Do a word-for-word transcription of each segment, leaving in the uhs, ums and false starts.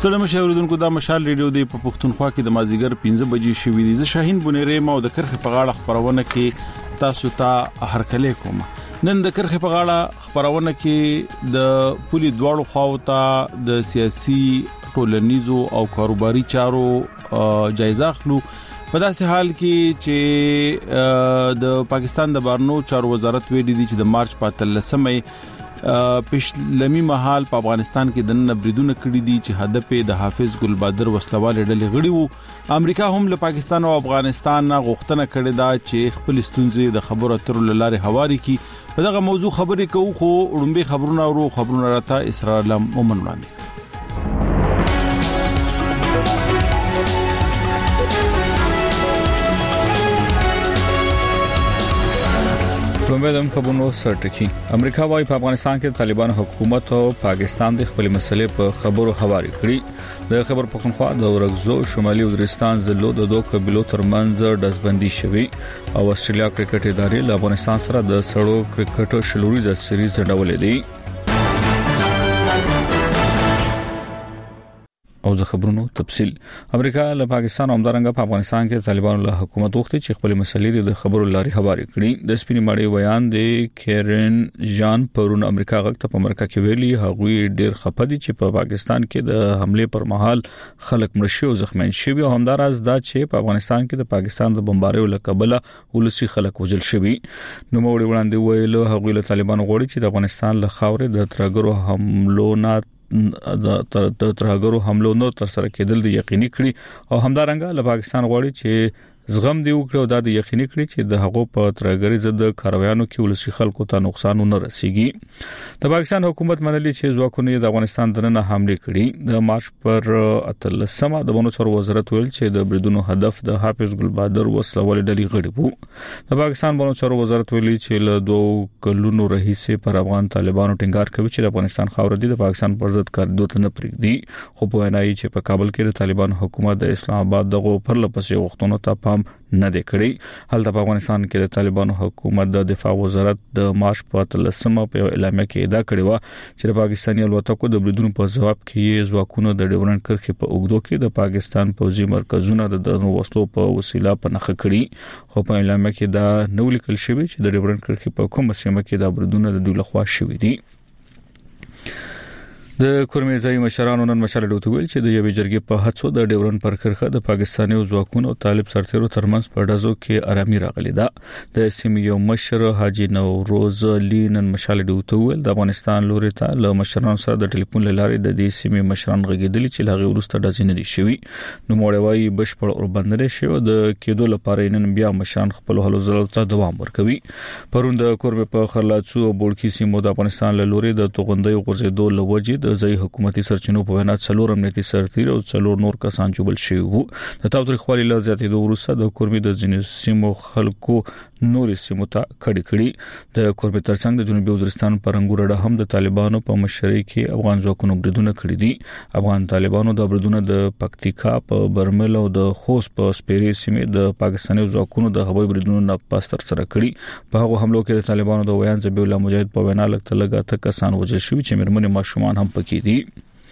سلام مشاوردونکو دا مشال ریډیو دی په پښتونخوا کې د مازیګر پنځه بجې شوې دي. زه شاهین بونیری ما د کرخه په غاړه خبرونه کې تاسو ته هرکلی کوم. نن د کرخه په غاړه خبرونه کې د پولی دواړو خواو ته د سیاسي ټولنیزو او کاروباري چارو جایزه اخلو. په داسې حال کې چې د پاکستان د بارنو چارو وزارت ویلي دی چې د مارچ په اتلسمه پښلمی محل په افغانستان کې د نن بریدونه کړی دي چې هدف یې د حافظ ګل بادر وسلوال ډلې غړي وو. امریکا هم له پاکستان او افغانستان غوښتنه کړې ده چې خپل ستونزې د خبرو اترو لاره هواري کړي. په دغه موضوع خبرې کوو خو وړاندې خبرونه ورو خبرونه راته اسرار الله مومن وړاندې. کومېدم خبرونو سرټکی امریکا وايي په افغانستان کې طالبان حکومت او پاکستان د خپل مسلې په خبرو هواري کړي. د خبر پښتونخوا د ورغزو شمالي وزیرستان زلو د دوه قبيلو ترمنځ دزبندي شوي او استرالیا کرکټ ادارې له افغانستان سره د سړو کرکټ شلوريزه سریز ډولې دي. او د خبرونو تفصيل امریکا له پاکستان او همدارنګه په افغانستان کې طالبانو له حکومت وخت چې خپل مسلې د خبرو لاري هواري کړي. د سپینې ماړي بیان دی کیرن جان پرون امریکا غږ ته په امریکا کې ویلي هغوی ډېر خپدي چې په پاکستان کې د حمله پر مهال خلک مړ شي او زخمیان شي او همدارس دا چې په افغانستان کې د پاکستان د بمباریو لکبله ولسی خلک وژل شوي. نو موږ وړاندې ویلو هغوی له طالبانو غوړي چې د افغانستان له خاورې د ترګرو حملو نه د ترهګرو حملو نو تر سره کېدل د یقیني کړي او همدارنګه له پاکستان غواړي چې زغم دی وکړي او د یقیني کړي چې د هغو په ترهګری ضد کاروایانو کې ولسی خلکو ته نقصان نه رسیږي. د پاکستان حکومت منلي چې ځواکونه د افغانستان درنه حمله کړي. د مارچ پر اتلسمه د بنو څور وزارت ویل چې د بریدونو هدف د حافظ ګل بادر وسلوال ډلې غړي وو. د پاکستان بنو څور وزارت ویلي چې له دوه کلونو راهیسې پر افغان طالبانو ټینګار کوي چې د افغانستان خاور دي د پاکستان پر ضد کاردو ته نه پرېږدي. خو په وینایي چې په کابل کې د طالبان حکومت د اسلام آباد دغه پرلپسې وختونو ته پام نه دی کړی. حالت په افغانستان کې د طالبانو حکومت د دفاع وزارت د مارچ په اتلسمه په اعلامیه کې ادعا کړې و چې د پاکستاني الوتکو د بریدونو په جواب کې ځواکونو د ډیورنډ کرښې په اوږدو کې د پاکستان پوځي مرکزونه د درنو وسلو په وسیله په نخښه کړي. خو په اعلامیه کې دا نو لیکل شوی چې د ډیورنډ کرښې په کومه سیمه کې د بریدونو د دوی لخوا شوي دي. د کورمېزای مشرانو نن مشال ډوته ویل چې د یوې جرګې په هڅو د ډیورن پر کرخه د پاکستاني ځواکونو او طالب سرتیرو ترمنځ په ډزو کې آرامي راغلی ده. د سیمې یو مشر حاجی نوروز علي نن مشال ډوته ویل د افغانستان لوري ته له مشرانو سره د ټلیفون لارې د دې سیمې مشران غږیدل چې لاغي ورسته ډزې نه دي شوي. نو موړوي بشپړ اور بندره شو د کېدو لپاره نن بیا مشران خپل هلو زلو ته دوام ورکوي. پروند کورمې په خرلاڅو او بولکی سیمو د افغانستان له لوري د توغندۍ غورځېدو لوجې د ځای حکومتي سرچینو په وینا څلور امنیتي سرتیر او څلور نور کسان جوړل شوی وو. د تاوتریخوالي له زیاتېدو وروسته د کورمې د ځینې سیمو خلکو نور سیمو ته کډې کړي. د کورمې ترڅنګ د جنوبي وزیرستان پرنګورډه هم د طالبانو په مشرۍ کې افغان ځواکونو بریدونه کړي دي. افغان طالبانو د بریدونه د پکتیکا په برمل او د خوست په سپيري سیمې د پاکستاني ځواکونو د هوایي بریدونو نه پاس تر سره کړي. په هغه حملو کې د طالبانو د ویان ذبیح الله مجاهد په وینا لکه لګاته کسان وژل شوي چې مرمنې ماشومان هم پکې دي.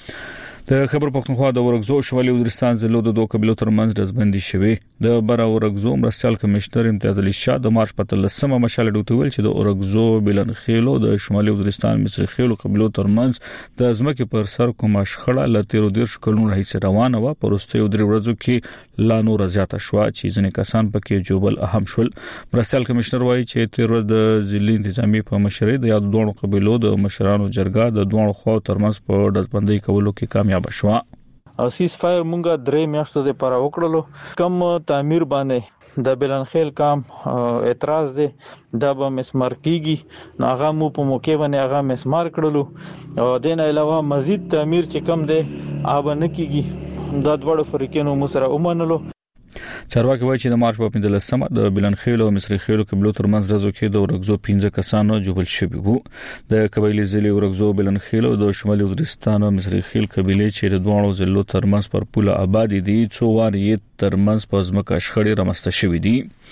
د خبر پښتونخوا د ورغزو شمالي وزیرستان زلو د دوه قبيلو ترمنځ دزبندي شوي. د بر ورغزو مرستيال کمشنر امتیاز علي شاه د مارچ په تلسمه مشال ډوته ویل چې د ورغزو بلن خېلو د شمالي وزیرستان مصری خېلو قبيلو ترمنځ د ازمکه پر سر کومه شخړه لته ډیر شکلون راهي روانه و. پرسته یو درې ورځو کې لا نور زیاته شو چې ځینې کسان پکې جوبل اهم شول. مرستيال کمشنر وایي چې تیر ورځ د ضلع انتظامی په مشرۍ د یاد دوه قبيلو د مشرانو جرګه د دوه خو ترمنځ په دزبندۍ کولو کې کامیاب شو. او سیس فایر مونږه درې میاشتو لپاره وکړلو. کم تعمیر باندې د بلنخیل کام اعتراض دی دا به مسمار کیږي نو هغه مو په موقع باندې هغه مسمار کړلو او دین علاوه مزید تعمیر چې کم دی اوب نه کیږي دا دوړو فریقینو مو سره ومنلو. چارواکي وایي چې د مارچ په پنځلسمه د بلنخیل او مصری خیلو قبيلو ترمنځ ورځو کې د ورغزو پنځه کسانو جوړل شوي وو. د قبایلی ضلع ورغزو بلنخیل او د شمالي وزیرستان او مصری خیل قبيله چې د دوه ضلعو ترمنځ پر پوله آباد دي څو وار یې ترمنځ په ځمکه شخړې رامسته شوې دي.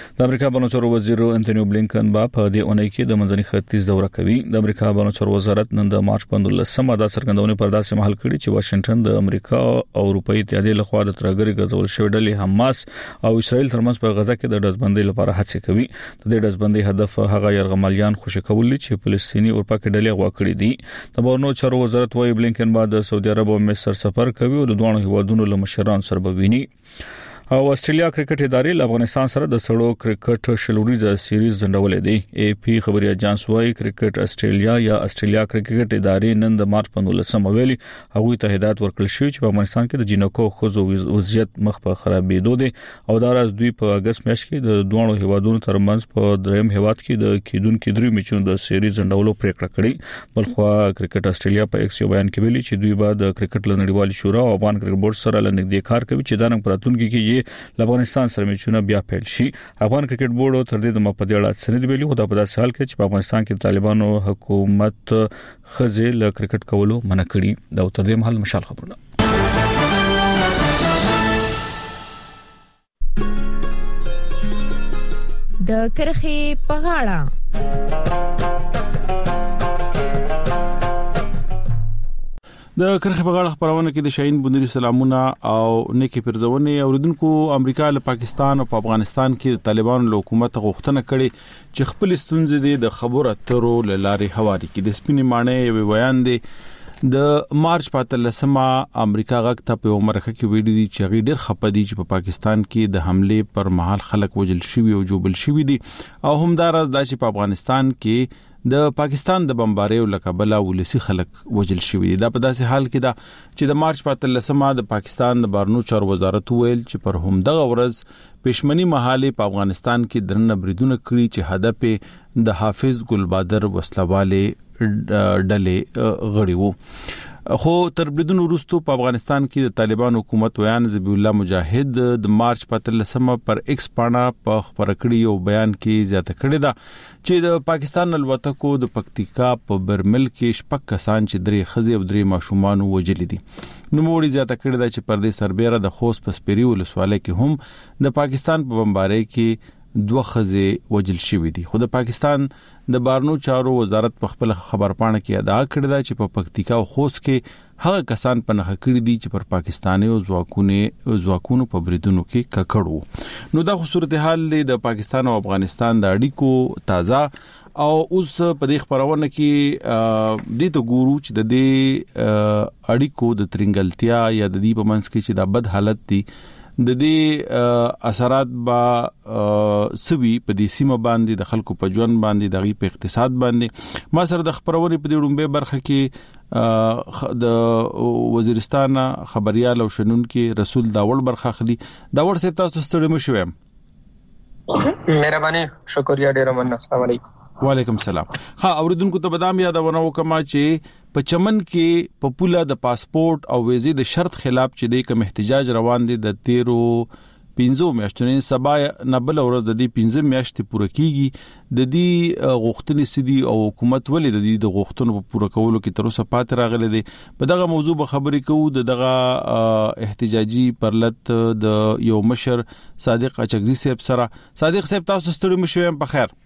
د امریکا بهرنیو چارو وزیر انټونی بلینکن با په دې اونۍ کې د منځني ختیځ دوره کوي. د امریکا بهرنیو چارو وزارت نن د مارچ په نولسمه دا څرګندونه پر داسې مهال کړي چې واشنگټن د امریکا او اروپאי اتحادیې لخوا د ترګری ګرځول شوې ډلې حماس او اسرائیل ترمنځ په غزا کې د دزبندۍ لپاره هڅې کوي. د دې دزبندۍ هدف هغه یرغمالیان خوشی کول چې فلسطینی اروپا کې ډلې غوا کړې دي. د بهرنیو چارو وزارت وايي بلینکن بعد د سعودي عرب او مصر سفر کوي او د دوه هیوادونو له مشرانو سره بویني. او استرالیا کرکټ ادارې له افغانستان سره د سړو کرکټ شلوريزه سیریز ځنډولې دي. ای پی خبري اژانس وايي کرکټ استرالیا یا استرالیا کرکټ ادارې نن د مارچ په نولسمه ویلي هغه ته هدایت ورکړل شو چې په افغانستان کې د جنکو خوځو وضعیت مخ په خرابېدو دي او دا راز دوی په اگست میاشت کې د دوه هیوادونو ترمنځ په دریم هیواد کې د کیدونکو درې میچونو د سیریز ځنډولو پریکړه کړې. بلخو کرکټ استرالیا په ایکس یو بیان کې ویلي چې دوی به د کرکټ لنډیوالي شورا او افغان کرکټ بورډ سره لنډې کار کوي چې دا نن پراتونکو کې له افغانستان سره میچونه بیا پیل شي. افغان کرکټ بورډ تر دې د مپدېړه سند ویلي خو دا په داسې حال کې چې په افغانستان کې طالبانو حکومت خزه له کرکټ کولو منع کړي. دا تر دې مهال مشال خبرونه د کرخي پغاړه. د کرخه په غاړه خبرونه کې د شاهین بندري سلامونه او نیکی پرځونه اوریدونکو امریکا له پاکستان او په افغانستان کې د طالبانو له حکومت غوښتنه کړې چې خپل ستونزې د خبرو اترو لارې هواري کې د سپینې مانې یو بیان دی. د مارچ په اتلسمه امریکا غږ ته په عمرخه کې ویلي دي چې غیر ډیر خپدي چې په پاکستان کې د حمله پر مهال خلک وجل شوی او جوبل شوی دي او همدارس د چې په افغانستان کې د پاکستان د بمباریو لکبله ولسی خلک وجل شوی. دا په داسې حال کې دا چې د مارچ په اتلسمه د پاکستان د بهرنیو چارو وزارت ویل چې پر همدغه ورځ پښمنی محاله په افغانستان کې درنه بریدونه کړی چې هدف د حافظ ګلبادر وسلواله ډلې غړي وو. خو تر بریدونو وروسته په افغانستان کې د طالبان حکومت ویان ذبیح الله مجاهد د مارچ په اتلسمه پر ایکس پاڼه په خبر کړی او بیان کې زیاته کړی دا چې د پاکستان الوتکو د پکتیکا په برمل کې شپږ کسان چې درې خزي او درې ماشومان وجل دي. نو موري زیاته کړی دا چې پر دې سربېره د خوست پسپری ولسوالۍ کې هم د پاکستان په بمباری کې دوه خزي وجل شوی دي. خو د پاکستان د بهرنیو چارو وزارت په خپل خبر پاڼه کې ادا کړی دا چې په پکتیکا او خوست کې هغه کسان په نخښه کړی دي چې پر پاکستاني او ځواکونه ځواکونو په بریدونو کې ککړو. نو دا صورتحال د پاکستان او افغانستان د اړیکو تازه او اوس په دې خبرونه کې د تو ګورو چې د دې اړیکو د ترنګلتیا یا د دې په منځ کې چې دا بد حالت دي د دې اثرات با سوي په دې سیمه باندې د خلکو په ژوند باندې د غي په اقتصاد باندې. ما سره د خبرونه په دې ډومبه برخه کې د وزیرستان خبريال او شنن کې رسول داوړ برخه خلی داوړ سه تاسو ستړي مشوم. مهرباني شکریا ډیر مننه. السلام علیکم. وعلیکم السلام. ها اوریدونکو ته بدام یادونه وکما چې په چمن کې په پوله د پاسپورت او ویزې د شرط خلاف چې د کوم احتجاج روان دي د تیرو پنځو میاشتونو سبا نه بل ورځ د دې پنځه میاشتې پوره کیږي. د دې غوښتنې سدي او حکومت ولې د دې د غوښتنو په پوره کولو کې تر اوسه پات راغلي دي. په دغه موضوع به خبرې کوو د دغه احتجاجي پرلط د یو مشر صادق اچکزي صاحب سره. صادق صاحب تاسو ستړي مشوم په خیر.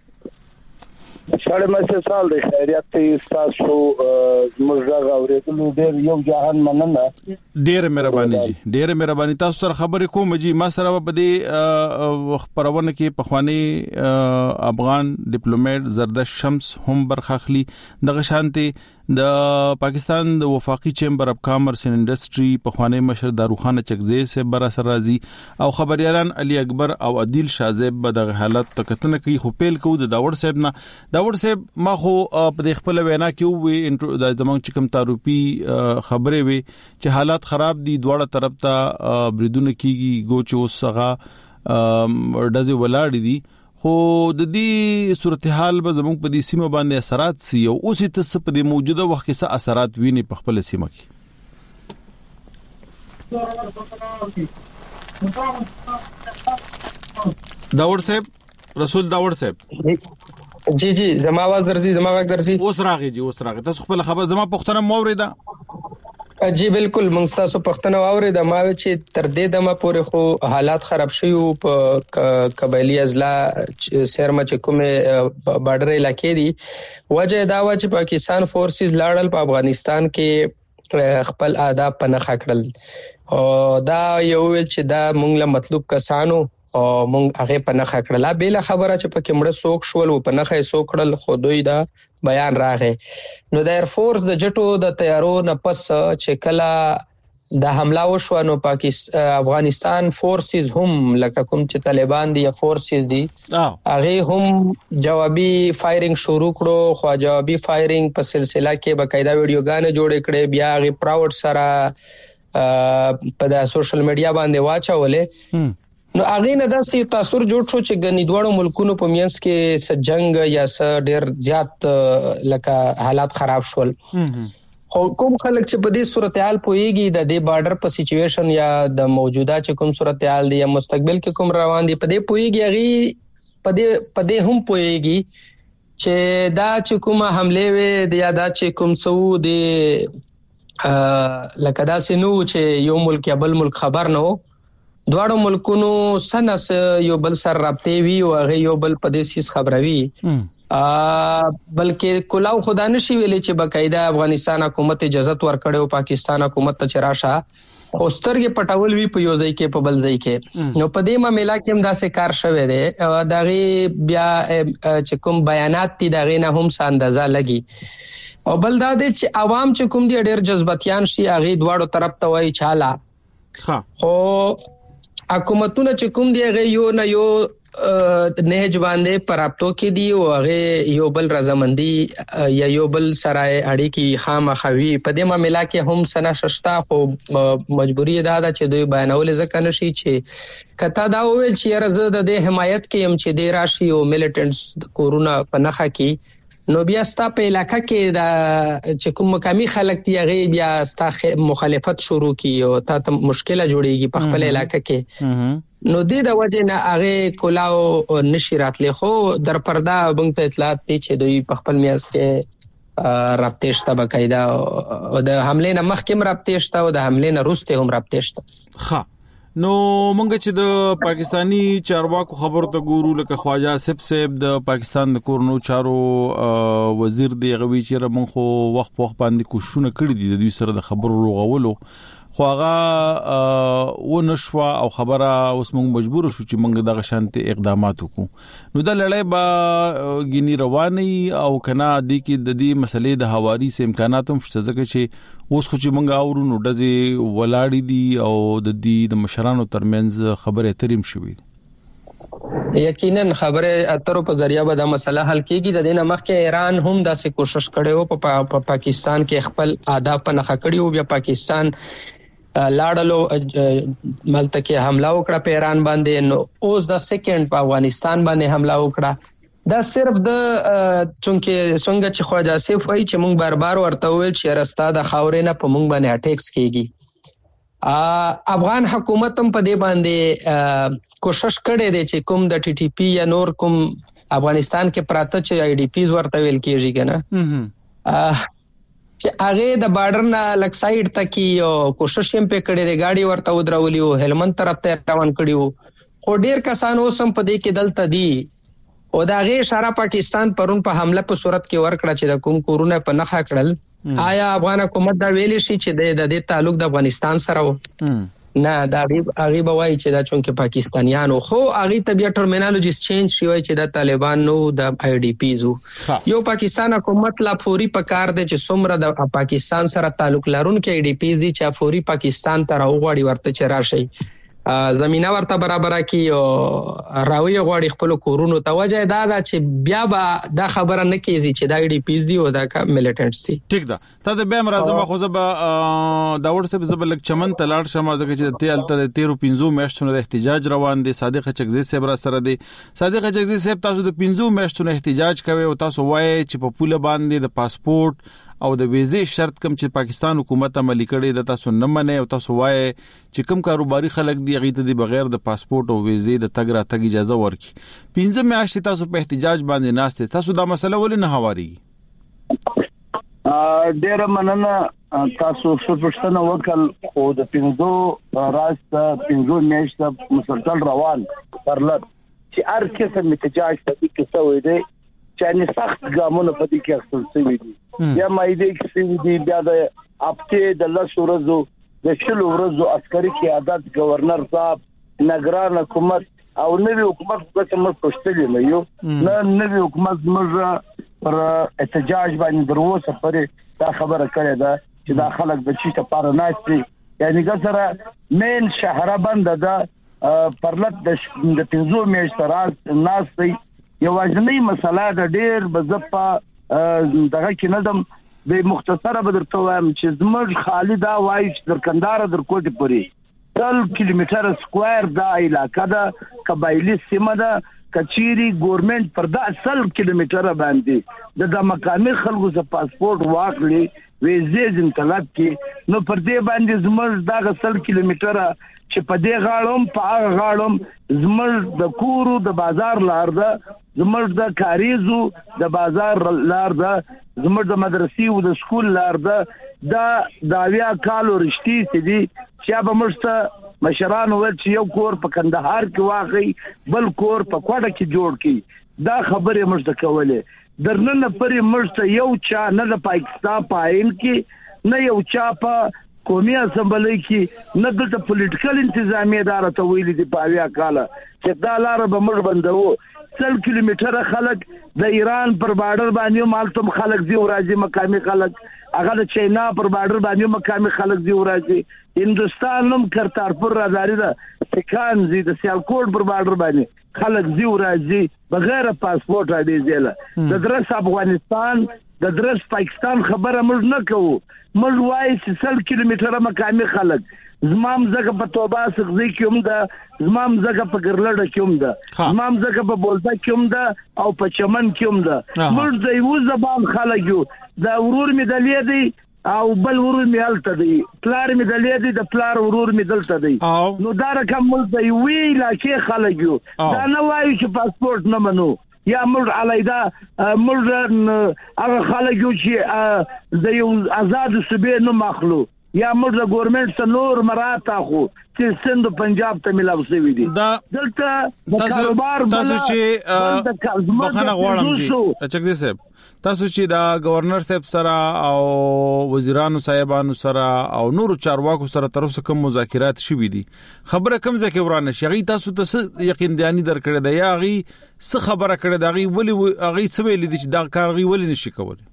ساړه مې سال د خیریت ته تاسو زموږ غوړېدلو ډېر یو جهان مننه. ډېر مهرباني جی ډېر مهرباني. تاسو سره خبرې کوم جی. ما سره په دې خبرونه کې پخوانی افغان ډیپلوماټ زردش شمس هم برخاخلی دغه شانتي د پاکستان د وفاقي چیمبر اف کامرس اینڈ انډستری پخوانی مشر داروخان چکزی سے بر اثر راځي او خبريالان علي اکبر او عادل شاهزیب به د حالت تکتنه کوي. خو پیل کو د داوړ صاحب نه داوړ صاحب ما خو په خپل وینا کې وې د زمونږ چکم تعارفي خبره وي چې حالات خراب دي دواړه طرف ته بریدونه کیږي ګوچ اوسغه ډزې ولاړ دي. خو د دې صورتحال به زموږ په دې سیمه باندې اثرات سي او اوسې تاسو په دې موجوده وخت کې څه اثرات ویني په خپل سیمه کې؟ داوړ صاحب رسول داوړ صاحب جی جی زما आवाज درځي زما واګ درځي اوس راغی جی اوس راغی تاسو خپل خبر زما پښتنه موریدا جی بالکل موږ تاسو پښتنه واوري د ماوي چې تر دې دمه پورې خو حالات خراب شوي په قبایلی ازلا سرمه چې کومه بارډر علاقې دي. وجه دا و چې پاکستان فورسز لاړل په افغانستان کې خپل آداب په نخښه کړل او دا یو چې دا موږ له مطلوب کسانو او موږ هغه په نخښه کړل. بل خبره چې په کمړه سوک شول او په نخښه سوک کړل خو دوی دا بیان راغی. نو د ایر فورس د جټو د تیارو نه پس چې کله د حمله وشو نو پاکستان افغانستان فورسز هم لکه کوم چې طالبان دي یا فورسز دي هغه هم جوابي فایرینګ شروع کړو. خو جوابي فایرینګ په سلسله کې باقاعده ویډیوګانې جوړې کړې بیا هغه پراوډ سره په د سوشل میډیا باندې واچولې. نو هغه نه داسې تاثیر جوړ شو چې غنی دوړو ملکونو په میانس کې س جنگ یا س ډیر زیات لکه حالات خراب شول. خو کوم خلک چې په دې صورتحال پويږي د دې بارډر په سچويشن یا د موجوده چې کوم صورتحال دی یا مستقبل کې کوم روان دي په دې پويږي هغه په دې په دې هم پويږي چې دا چې کومه حمله وي یا دا چې کوم سو دی لکه دا سينو چې یو ملک یا بل ملک خبر نه وو. دواړو ملکونو سنس یو بل سره رابطې وی او هغه یو بل په دې سیس خبروي ا بلکې کلاو خدا نشي ویلې چې باقاعده افغانستان حکومت اجازه ورکړي او پاکستان حکومت ته چراشه اوسترګه پټول وی په یو ځای کې په بل ځای کې. نو په دې معاملې کې هم داسې کار شوه دی دغه بیا چې کوم بیانات دي دغه نه هم ساندازه لګي او بل دا دي چې عوام چې کوم دي ډېر جذباتيان شي هغه دواړو طرف ته وای چاله ها خو حکومتونه چې کوم دی هغه یو نه یو نهج باندې پرابطو کې دی او هغه یو بل رضامندي یا یو بل سره اړیکی خامخوي په دې معاملې کې هم سنا ششتا خو مجبوری ده چې دوی بیانول ځکه نشي چې کته دا ویل چې راز د حمایت کې هم چې دی راشي او میلیټنټس کورونا په نخا کې نو بیا ستا په علاقہ کې دا چې کوم مقامي خلک دی هغه بیا ستا مخالفت شروع کی او تا ته مشکله جوړیږي په خپل علاقہ کې. نو دې د وجه نه هغه کولاو نشی راتلې خو در پردا بنګ ته اطلاعات دي چې دوی په خپل میاس کې رابطه شته باقاعده او د حمله نه مخکې رابطه شته او د حمله نه وروسته هم رابطه شته. ها نو مونږ چې د پاکستانی چارواکو خبرو ته ګورو لکه خواجه سپ سپ د پاکستان د کورنو چارو وزیر دی غوي چې مونږ خو وخت په وخت باندې کوشونه کړې دي د دوی سره د خبرو رغولو خو هغه و نشوا او خبره اوس مونږ مجبور شو چې مونږ دغه شانتي اقدامات وکړو. نو د لړۍ با غنی رواني او کنا د کې د دې مسلې د حواري سه امکانات هم شته ځکه چې اوس خو چې مونږ اورو نو دځي ولاړې دي او د دې د مشرانو ترمنځ خبره تریم شوې. یقینا خبره اترو په ذریعہ به دا مسله حل کیږي. د دې نمخ کې ایران هم داسې کوشش کړي وو په پاکستان کې خپل آداب په نخښه کړي او بیا پاکستان لاړلو ملته کې حمله وکړه په ایران باندې. نو اوس د سیکنډ په افغانستان باندې حمله وکړه. دا صرف د چونکه څنګه چې خواجه سیف وایي چې موږ بار بار ورته ویل چې رستا د خاورې نه په موږ باندې اٹیکس کیږي. افغان حکومت هم په دې باندې کوشش کړي دي چې کوم د ټي ټي پی یا نور کوم افغانستان کې پراته چې آی ډی پیز ورته ویل کیږي کنه چې هغه د بارډر نه لک سایډ تکي او کوشش هم په کړي دي گاډي ورته ودرولي او هلمند طرف ته روان کړي وو خو ډیر کسان اوسم په دې کې دلته دي او دا غي اشاره پاکستان پرون په حمله په صورت کې ورکړه چې د کوم کورونا په نخښه کړل. آیا افغان حکومت دا ویلي شي چې د دې تعلق د افغانستان سره و؟ نه دا هغه به وایي چې دا چونکه پاکستانیانو خو هغه طبيعت ټرمینالوجیز چینج شوی چې د طالبان نو د آی ډی پیزو یو پاکستان حکومت لا فوري پکار دی چې څومره د پاکستان سره تعلق لرونکي آی ډی پیز دي چې فوري پاکستان ته راوغړي ورته چرشي زمينه ورته برابر کی او راوي غوړي خپل کورونو ته وجه دا دا چې بیا به دا خبره نه کیږي چې دا ډی پیس دی او دا کا میلیټنټس دي. ٹھیک ده ته د بیم راځم خو زه به دا ورسه زب لک چمن تلاړ شمه ځکه چې تل تل تیرو پنځو میاشتونو د احتجاج روان دي. صادق چکزي صاحب را سره دي. صادق چکزي صاحب تاسو د پنځو میاشتونو احتجاج کوي او تاسو وایي چې په پوله باندې د پاسپورت او د ویزې شرط کم چې پاکستان حکومت عملي کړي د تاسو نه منې او تاسو وایي چې کم کاروباري خلک دی غي ته بغیر د پاسپورت او ویزې د تګ را تګ اجازه ورکړي. پنځه میاشتې تاسو په احتجاج باندې ناشته تاسو دا مسله ولې نه هواري؟ ډېر مننه تاسو څه پښتنه وکړ او د پینځو راست پینځو میاشتې مسلسل روان پرلط چې هر قسم احتجاج په دې کې څه دی چې سخت ګامونه په دې کې اخیستل شوي دي یا مایده کې دي بیا د اپته د لس ورځو د شلو ورځو عسکري قیادت گورنر صاحب نگران حکومت او نوی حکومت په څیر پښتلې نه یو نه نوی حکومت موږ پر احتجاج باندې دروسه پرې دا خبره کړې ده چې دا خلک د چی ته پاره ناشتي یعنی ګسره مین شهر بند ده پرلط د پنځو میاشتې راز ناشتي یو ځنی مسله د ډیر بزپا دغه کې ندم د مختصره بدر توام چې زموږ خالي دا وایي چې در کندهار در کوټ پورې تل کیلومتر سکوير دا علاقہ ده قبایلی سیمه ده کچيري ګورنمنت پر دا اصل کیلومتر باندې د مقامي خلکو څخه پاسپورت واخلي ویزې انتقال کې نو پر دې باندې زموږ دا اصل کیلومتر چې په دې غاړم په هغه غاړم زموږ د کورو د بازار لار ده زموږ د کاریزو د بازار لار ده زموږ د مدرسې او د سکول لار ده دا داویا کالو رښتې سي دي چې به مرسته مشران ول چې یو کور په کندهار کې واقعي بل کور په کوټه کې جوړ کی دا خبره مرسته کوله درنه پرې مرسته یو چا نه د پاکستان پاین کې نه یو چا په قومي اسمبلی کې نه د پولیټیکل انتظامیه اداره ته ویلي دی په بیا کاله چې دا لار به مړ بندو سل کیلومتر خلک د ایران پر بارډر باندې مالتم خلک دی ورازي مقامي خلک هغه د چاینا پر بارډر باندې مقامي خلک دی ورازي هندستان نوم کرتارپور رازاري ده سکان زی د سیالکوټ پر بارډر باندې خلک دی ورازي بغیر پاسپورت اړې زیاله د درس افغانستان د درس پاکستان خبره موږ نه کوو موږ وایي چې سل کیلومتر مقامي خلک زمام زګه په توبه سغزي کوم ده زمام زګه په ګرلړه کوم ده زمام زګه په بولتا کوم ده او په چمن کوم ده موږ د یو زبان خلک یو دا ورور می دلې دی او بل ورور می الته دی پلار می دلې دی د پلار ورور می دلته دی نو دا رقم موږ د یو علاقې خلک یو دا نه وایي چې پاسپورت نه منو یا موږ علیدا موږ هغه خلک یو چې د یو آزاد صوبې نه مخلو یا موږ د ګورنمنت څخه نور مراد اخو چې سند پنجاب ته ملاو شوی دي دلته د کاروبار تاسو چې بخنه غواړم چې چک دې صاحب تاسو چې دا گورنر صاحب سره او وزیرانو صاحبانو سره او نورو چارواکو سره تر اوسه کوم مذاکرات شوي دي خبره کوم ځکه ورانه شي تاسو ته یقین دانی درکړه دی یا غي څه خبره کړه دی ولی غي څه ویل دي چې دا کار غي ولی نشي کولای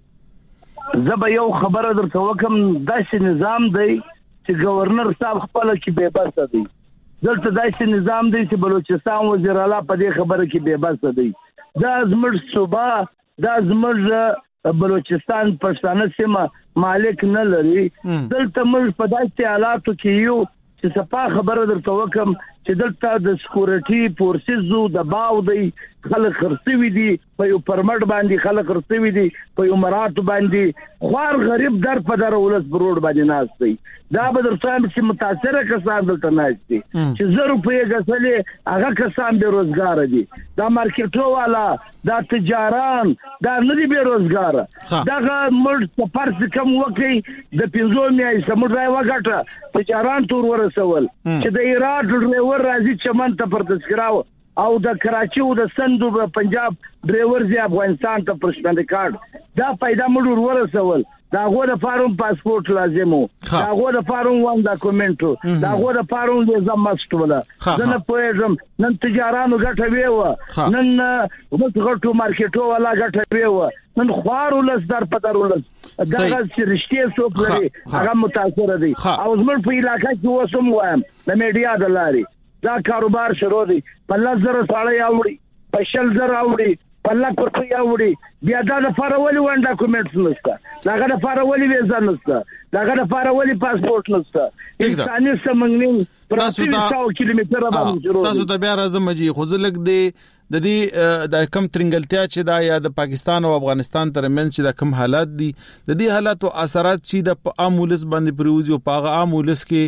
زبا یو خبره درته وکم داسې نظام دی چې گورنر صاحب خپل کې بے بس دی دلته داسې نظام دی چې بلوچستان وزیر اعلی په دې خبره کې بے بس دی دا زموږ صوبه دا زموږ بلوچستان پښتانه سیمه مالک نه لري دلته موږ په داسې حالاتو کې یو چې صفه خبره درته وکم چې دلته د سکیورټي فورسز د باو دی خلک خرڅوي دي په یو پرمټ باندې خلک خرڅوي دي په یو مراتب باندې خوار غریب در په در ولس بروډ باندې ناس دی دا به درته چې متاثره کسان دلته ناس دي چې زه روپیه غسلې هغه کسان بے روزګار دي دا مارکیټو والا دا تجاران دا نه دي بے روزګار دا موږ سفر کم وکي د پنځو میاشتې موږ راي وګټه تجاران تور ورسول چې د ایران ډرایور راځي چمن ته پر تذکراو او د کراچي او د سندو پنجاب ډرایور زی افغانستان ته پرشمند کارت دا پیدا موږ ورسول دا غو د فارم پاسپورت لازمو دا غو د فارم وان ډاکومنټو دا غو د فارم ویزا مست ولا زنه پوهم نن تجارانو ګټه ویو نن وڅغټو مارکیټو والا ګټه ویو نن خوار ولس در پدر ولس دا چې رښتیا سو پرې هغه متاثر دي او زموږ په علاقې کې وسم وایم د میډیا د لاري دا کاروبار شروع دي په لزر ساړی اوړي په شل زر اوړي په لک ورته اوړي بیا دا د فارولي وان ډاکومنټس نشته دا د فارولي ویزا نشته دا د فارولي پاسپورت نشته انساني سمنګنی تاسو ته کیلومتر باندې تاسو ته بیا راځم جی خو زلک دی د دې د کم ترنګلتیا چې دا یا د پاکستان او افغانستان ترمنځ چې د کم حالات دي د دې حالاتو اثرات چې د عام ولس باندې پروزي او په عام ولس کې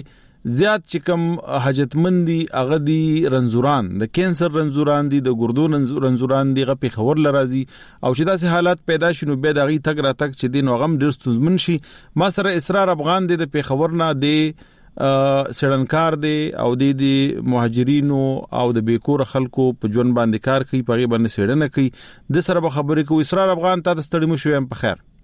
زیات چې کوم حاجتمندي هغه دي رنزوران د کینسر رنزوران دي د ګردو رنزوران دي غو په خبر لرازي او چې داسې حالات پیدا شونه به دغه تک را تک چې دین وغم ډیر ستونزمن شي. ما سره اسرار افغان دي د په خبر نه دي سړنکار دي او د دې مهاجرینو او د بیکور خلکو په ژوند باندې کار کوي په غي باندې سړنه کوي د سره خبرې کوي. اسرار افغان ته ستړي مو شوم په خیر.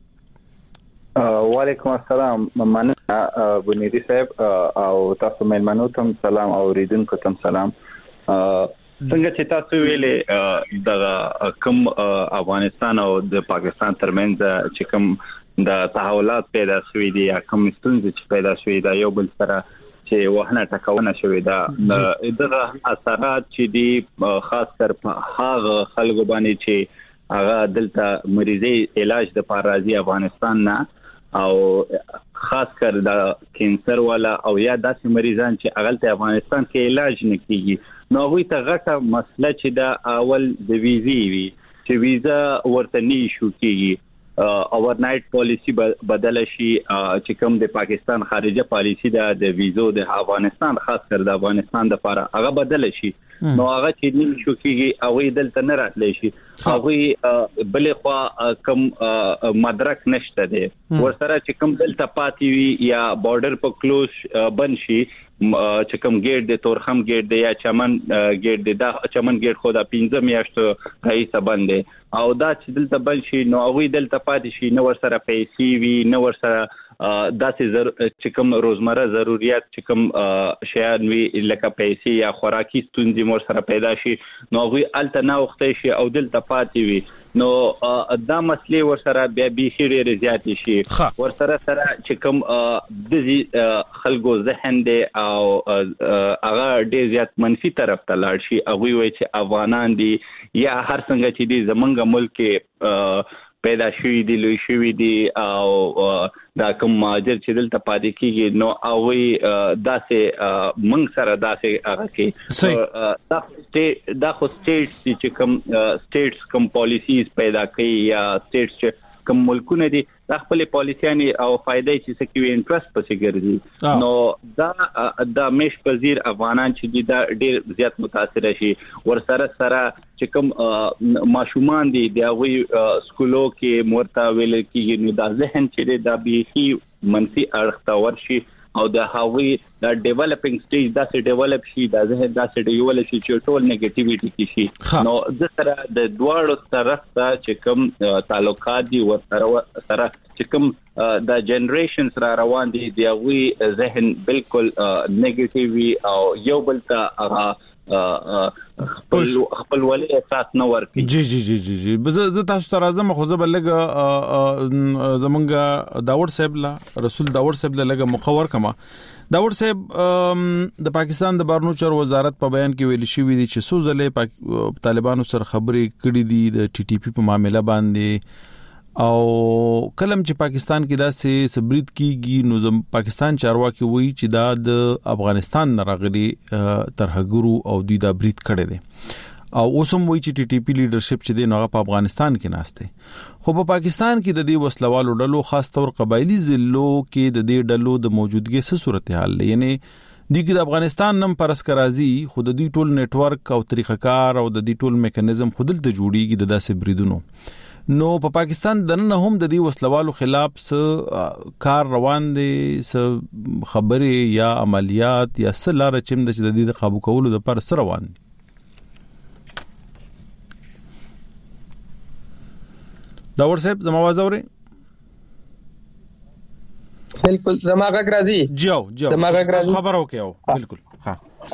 وعلیکم السلام مننه بنيدي صاحب او تاسو مېلمنو ته سلام او ریدونکو ته سلام. څنګه چې تاسو ویلې د کوم افغانستان او د پاکستان ترمنځ چې کوم د تحولات پیدا شوې دي یا کوم ستونزې چې پیدا شوې ده یو بل سره چې وهنه ټکاونه شوې ده د اثرات چې دي خاص کر په هغه خلکو باندې چې هغه دلته مریضي علاج د پاره راځي افغانستان نه او خاص کر د کینسر والا او یا داسې مریضان چې اغلته افغانستان کې علاج نه کیږي نو وی ته غټه مسله چې د اول د ویزي وی چې ویزا ورته نه شو کیږي اوور نایټ پالیسی بدل شي چې کوم د پاکستان خارجه پالیسی د ویزو د افغانستان خاص کر د افغانستان د لپاره هغه بدل شي نو هغه چې نه شو کیږي او دلته نه راتلی شي هغه بلې خوا کم مدرک نشته دي ورسره چې کوم دلته پاتې وي یا بارډر په کلوز بند شي چې کوم ګیټ د تورخم ګیټ دی یا چمن ګیټ دی دا چمن ګیټ خو دا پنځه میاشتو رئیس بند دی او دا چې دلته بند شي نو هغه دلته پاتې شي نو ورسره پیسې وي نو ورسره داسې زر چې کوم روزمره ضرورت چې کوم شیان وی لکه پیسې یا خوراکي ستونزې مور سره پیدا شي نو هغه الته نه وخته شي او دلته پاتې وي نو دا مسلې ورسره بیا به خېری زیاتې شي ورسره سره چې کوم د خلکو ذهن دی او هغه ډېر زیات منفي طرف ته لاړ شي هغه وایي چې افغانان دي یا هر څنګه چې دي زمونږ ملک پیدا شوی دی لوی شوی دی او دا کوم ماجر چې دلته پاتې کیږي نو او داسې منګ سره داسې هغه کې دا دا خو سټیټ چې کوم سټیټس کوم پالیسیز پیدا کوي یا سټیټس چې کوم ملکونه دي د خپل پالیسياني او فائدې چې سکیوي انټرست پسې ګرځي نو دا د مش پذیر افغانان چې دا ډېر زیات متاثر شي ورسره سره چې کوم ماشومان دي د هغه سکولو کې مرتا ویل کېږي نو دا ذهن چې دا به منفي اړخ ته ورشي او د هغوی د ډیولپینګ سټیج دا سه ډیولپ شي دا زه دا سه ډیولپ شي چې ټول نیگیټیویټي کې شي نو د سره د دواړو طرف ته چې کوم تعلقات دي ورسره سره چې کوم د جنریشنز را روان دي دی هغوی ذهن بالکل نیگیټیوي او یو بل ته هغه خپل خپل ولې احساس نه ورکي جی جی جی جی جی زه تاسو ته راځم خو زه بلګه زمونږ داوود صاحب لا رسول داوود صاحب لګه مخور کما داوود صاحب د پاکستان د بهرنیو چارو وزارت په بیان کې ویل شوی دی چې سوزله طالبانو سره خبرې کړې دي د ټي ټي پی په معاملې باندې او کلم چې پاکستان کې دا سه سبرید کیږي نو پاکستان چارواکي وایي چې دا د افغانستان راغلي ترهګرو او د دا برید کړي دي او اوسم وایي چې ټي ټي پی لیډرشپ چې دی نو په افغانستان کې ناشته خو په پاکستان کې د دې وسلوالو ډلو خاص تور قبایلی ضلعو کې د دې ډلو د موجودګي څه صورتحال یعنی د افغانستان نم پرس کرازي خود د ټول نت ورک او طریقه کار او د دې ټول میکانیزم خودل ته جوړیږي د داسې بریدونو نو په پاکستان دنه هم د دې وسلوالو خلاف څه کار روان دي څه خبره یا عملیات یا څه لار چم د دې د قابو کولو د پر سره روان دي داور صاحب زما आवाज اوري بالکل زما غږ راځي جاو جاو زما غږ راځي خبر وکاو بالکل ها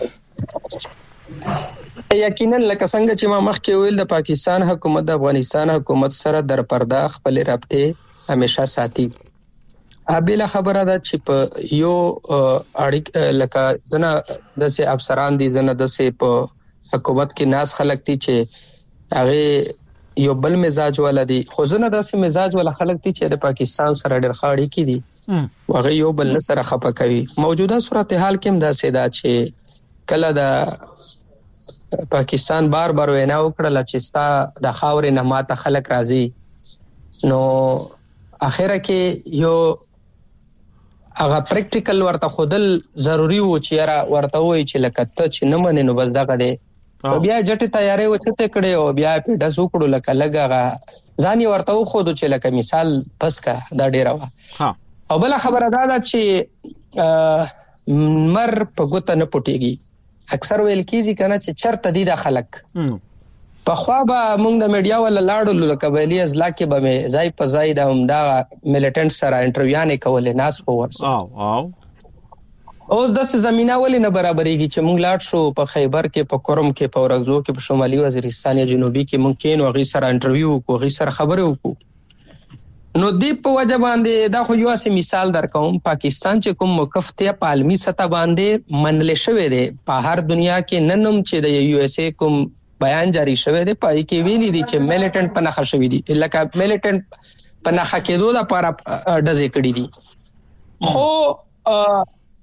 یقینا لکه څنګه چې ما مخکې ویل د پاکستان حکومت د افغانستان حکومت سره در پرده خپل رابطه همیشه ساتي. ابله خبره ده چې په یو اړیک لکه زنه د سه افسران دي زنه د سه په حکومت کې ناس خلک دي چې هغه یو بل مزاج ولدي خو زنه د سه مزاج ول خلک دي چې د پاکستان سره ډېر خاړي کې دي هغه یو بل سره خپه کوي. موجوده صورتحال کې هم دا سه دا چې کله د پاکستان بار بار وینا وکړه چې ستا د خاورې نه ماته خلک راځي نو اخره کې یو هغه پریکټیکل ورته خودل ضروری و چې را ورته وای چې لکه ته چې نه منې نو بس دغه دی بیا جټه تیارې وچته کړې او بیا په داس وکړو لکه لګا ځاني ورته خو د چې لکه مثال پس کا دا ډیره وا ها او بل خبره دا ده چې مر په ګوت نه پټيږي اکثر ویل کیږي کنه چې چرته دي د خلک په خوا به موږ د میډیا ول لاړو لکه ویلي از لاکه به مې ځای په ځای د همدا ملیټنټ سره انټرویو نه کولې ناس په ورس او او او د زمينه ولې نه برابرېږي چې موږ لاړ شو په خیبر کې په کورم کې په ورغزو کې په شمالي وزیرستان جنوبي کې موږ کین او غي سره انټرویو وکړو غي سره خبرې وکړو نو دی په وجه باندې دا خو یو اسې مثال درکوم پاکستان چې کوم موقف ته په عالمي سطح باندې منل شوی دی په هر دنیا کې ننوم چې د یو اس ای کوم بیان جاری شوی دی پای کې ویلي دي چې میلیټنټ پناخه شوی دي لکه میلیټنټ پناخه کېدو لپاره ډزې کړې دي خو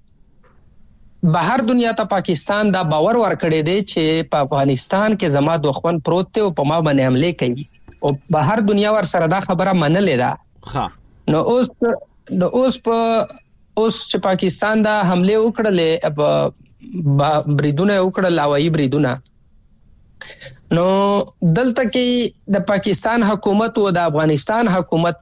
بهر دنیا ته پاکستان دا باور ورکړی دی چې په افغانستان کې زما دښمن پروت دی او په ما باندې حمله کوي او بهر دنیا ور سره دا خبره منلې ده ها نو اوس نو اوس په اوس چې پاکستان دا حمله وکړلې په بریدونه وکړل هوایي بریدونه نو دلته کې د پاکستان حکومت او د افغانستان حکومت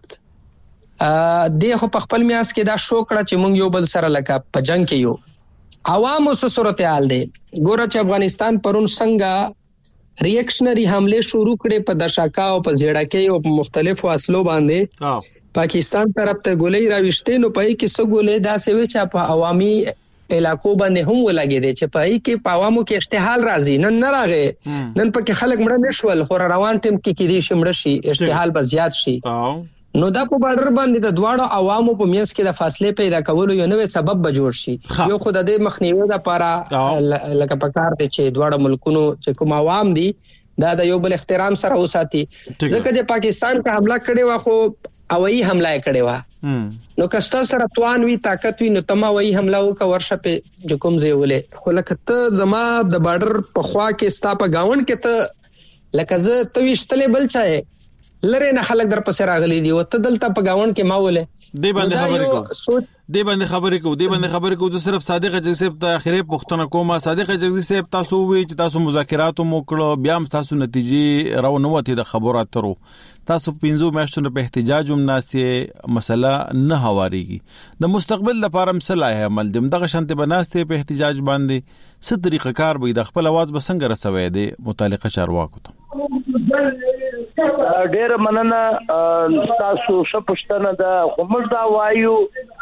د خو په خپل میاس کې دا شو کړه چې مونږ یو بل سره لکه په جنگ کې یو عوامو سره صورتحال دی ګوره چې افغانستان پرون څنګه ریاکشنری حمله شروع کړي په دشاکا او په زیړکې او په مختلفو اصلو باندې پاکستان طرف ته ګولې راوښتې نو پای کې څو ګولې دا سوي چې په عوامي علاقو باندې هم ولګي دي چې پای کې پاوامو کې اشتعال راځي نن نه راغی نن پکې خلک مړه نشول خو روان ټیم کې کې دي شمړ شي اشتعال به زیات شي نو دا په بارډر باندې د دواړو عوامو په میانس کې د فاصله پیدا کولو یو نوې سبب به جوړ شي یو خو د دې مخنیوي لپاره لکه پکار دي چې دواړو ملکونو چې کوم عوام دي دا د یو بل احترام سره وساتي ځکه چې پاکستان په حمله کړي وا خو اوایي حمله کړي وا نو کستا سره توان وی طاقت وی نو تما وای حمله وک ورشه په کوم ځای ولې خو لکه ته زما د بارډر په خوا کې ستا په گاون کې ته لکه زه ته وشتلې بل چای لره نه خلک در پسې راغلي دي او ته دلته په گاون کې ما ولې دی باندې خبرې کو دی باندې خبرې کو دی باندې خبرې کو د صرف صادق جگزی صاحب ته اخیری پښتنه کومه صادق جگزی صاحب تاسو وی چې تاسو مذاکرات مو کړو بیا هم تاسو نتیجې راو نه وته د خبرات ترو تاسو پینځو میاشتونو په احتجاج هم ناسې مسله نه هواريږي د مستقبل لپاره مصالح عمل دم دغه شانته بناسته په احتجاج باندې څه طریقه کار به د خپل आवाज بسنګ رسوي دي متعلقه چارواکو ته ډېر مننه تاسو شپشتنه د همر دا وایو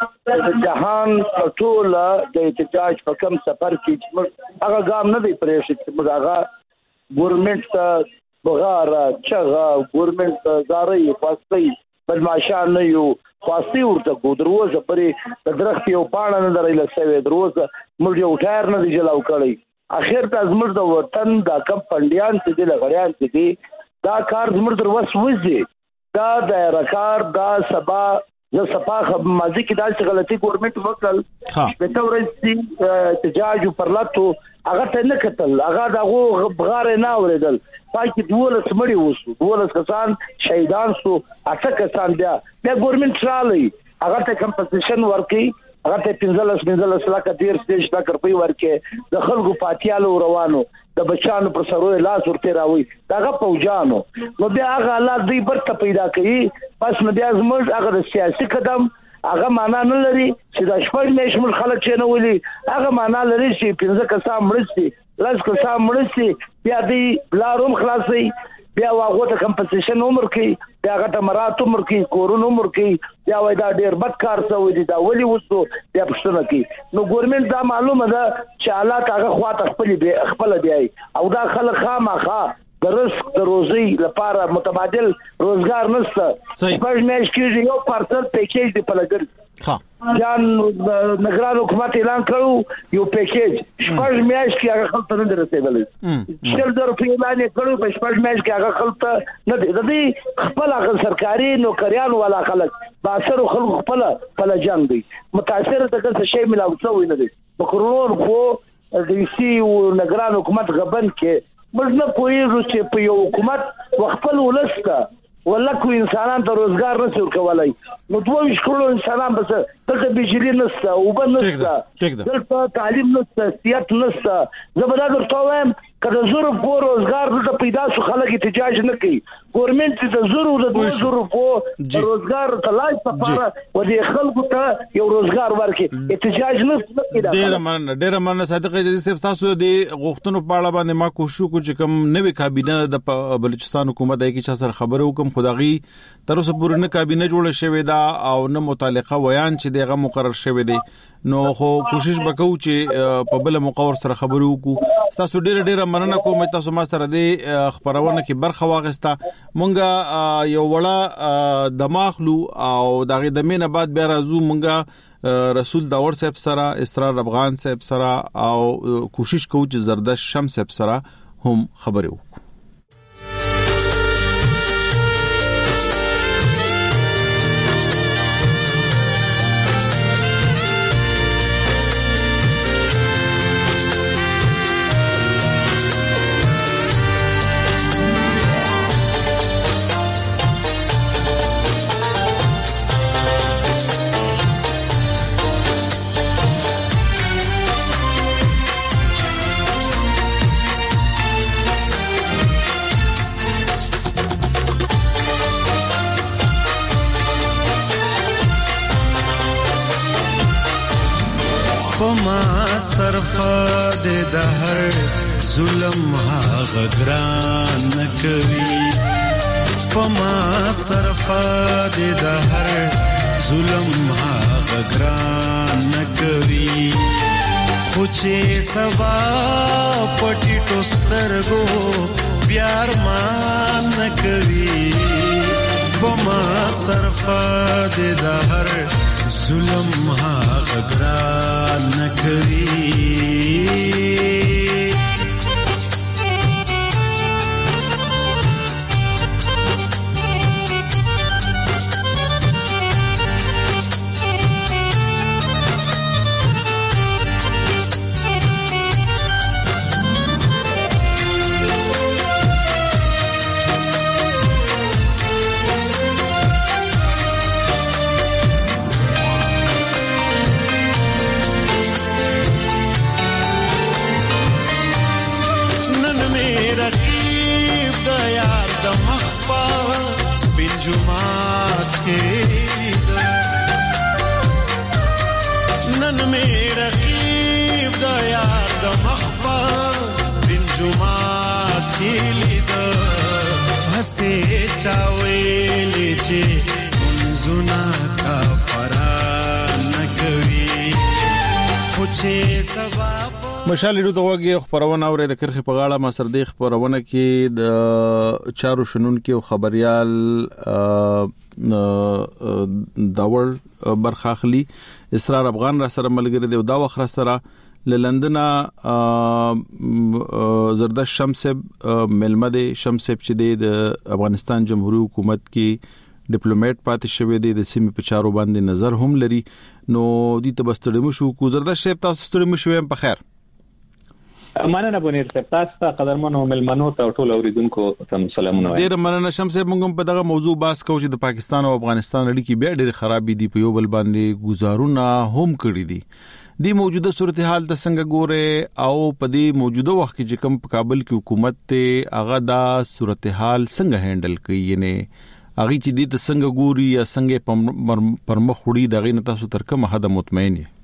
د جهان په ټول د احتجاج په کوم سفر کې هغه ګام نه دی پرېښی چې موږ هغه ګورنمنت ته بغاره چغه ګورنمنت زاري خاصي بدمعشان نه یو خاصي ورته کو دروازه پرې د درخت یو پاڼه نه درېل سوي دروازه موږ یو ټایر نه دی جلاو کړی اخر ته زموږ د وطن د کم پنديان چې د غړیان چې دي دا کار زموږ در وس وځي دا د رکار دا سبا ز صفا ماضي کې دا څه غلطي ګورنمنت وکړل په تورې چې احتجاج پر لاتو هغه ته نه کتل هغه دغه بغاره نه اوریدل پای کې دولس مړي وسو دولس کسان شهیدان سو اته کسان بیا بیا ګورنمنت رالی هغه ته کمپنسیشن ورکي هغه ته پنځلس پنځلس لک ډیر سټیج دا کړپي ورکه د خلکو پاتیالو روانو د بچانو پر سروي لاس ورته راوي داغه پوجانو نو بیا هغه حالات دوی برته پیدا کړي پس نو بیا زموږ هغه سیاسي قدم هغه معنا نه لري چې د شپږ نشمل خلک چې نه ولي هغه معنا لري چې پنځه کسان مرستي لاس کسان مرستي بیا دی بلاروم خلاصي بیا واغه ته کمپنسیشن عمر کې بیا غته مرات عمر کې کورون عمر کې بیا وای دا ډیر بد کار څه وي دا ولي وسو بیا پښتنه کې نو ګورنمنت دا معلومه ده چې حالات هغه خواته خپل دی خپل دی او دا خلک خامخا د رزق د روزي لپاره متبادل روزګار نشته په میاشت کې یو پارسل پیکیج دی په لګر ها ځان نګران حکومت اعلان کړو یو پیکیج شپږ میاشت کې هغه خلک نه درته شل زره په اعلان کړو په شپږ میاشت کې هغه خلک نه دی د دې خپل هغه سرکاري نوکریان والا خلک باسر خلک خپل خپل جنگ دی متاثر دغه څه شی ملاو څو نه دی بکرور خو د سی او نګران حکومت غبن کې موږ نه پوهیږو چې په یو حکومت وخپل ولسته ولکه انسانان ته روزګار نشي ورکولای نو دوه ویشت کروڑ انسانان بس دلته بجلی نشته او بل نشته دلته تعلیم نشته سیاست نشته زبر درته وایم کله زور په روزګار د پیدا شو خلک احتجاج نه کوي ګورنمنت د زور د دوه زور په روزګار تلای سفاره و دې خلکو ته یو روزګار ورکړي احتجاج نه کوي ډیر من ډیر من صادق جدي صاحب تاسو د غوښتنو په اړه باندې ما کوشش وکړ چې کوم نوې کابینه د بلوچستان حکومت دای کی چې سره خبرو کوم خدایي تر اوسه پورې نه کابینه جوړه شوې ده او نه متعلقه ویان چې دغه مقرر شوی دی نو خو کوشش وکاو چې په بل موقور سره خبرو وکړو تاسو ډیر ډیر مننه کوم تاسو ما سره د خبرونه کې برخه واغسته مونږه یو وړه دماغلو او دغه د مینه بعد بیا راځو مونږه رسول داور صاحب سره اسرار افغان صاحب سره او کوشش کوو چې زردشت شمس صاحب سره هم خبرو وکړو صرفه د هر ظلم هغه ګران نکوي پما صرفه د هر ظلم هغه ګران نکوي خو چې سبا پټی ټوسترګو پیار مان نکوي پما صرفه د هر ظلم هغه ګران نکوي نن میرا غیب دا یار دا مخباز بن جمعات کی لیدا ہسے چاویلی چی منزونا کا فرا نکوی خوچے سباب مشال ډو دغه خبرونه اوري د کرخه په غاړه ما سر د خبرونه کې د چارو شنن کې خبريال داور برخاخلی اسرار افغان را سره ملګری دی دا وخت را سره ل لندن زردشت شمس ملمد شمس چې د افغانستان جمهوریت حکومت کې ډیپلوماټ پاتې شوی دی د سیمې په چارو باندې نظر هم لري نو دې ته بستړم شو کو زردشت شپ تاسو ستړم شوم په خیر مننه بونیر صاحب تاسو ته قدرمنو ملمنو ته ټول اوریدونکو ته سلامونه وایم ډیر مننه شمس صاحب موږ په دغه موضوع باس کوو چې د پاکستان او افغانستان اړیکې بیا ډیر خرابې دي په یو بل باندې گزارونه هم کړی دي د موجوده صورتحال د څنګه ګوره او په دې موجوده وخت کې چې کوم په کابل کې حکومت ته هغه دا صورتحال څنګه هندل کوي یعنی هغه چې دې ته څنګه ګوري یا څنګه پرمخ وړي دغه نه تاسو تر کومه حد مطمئن یې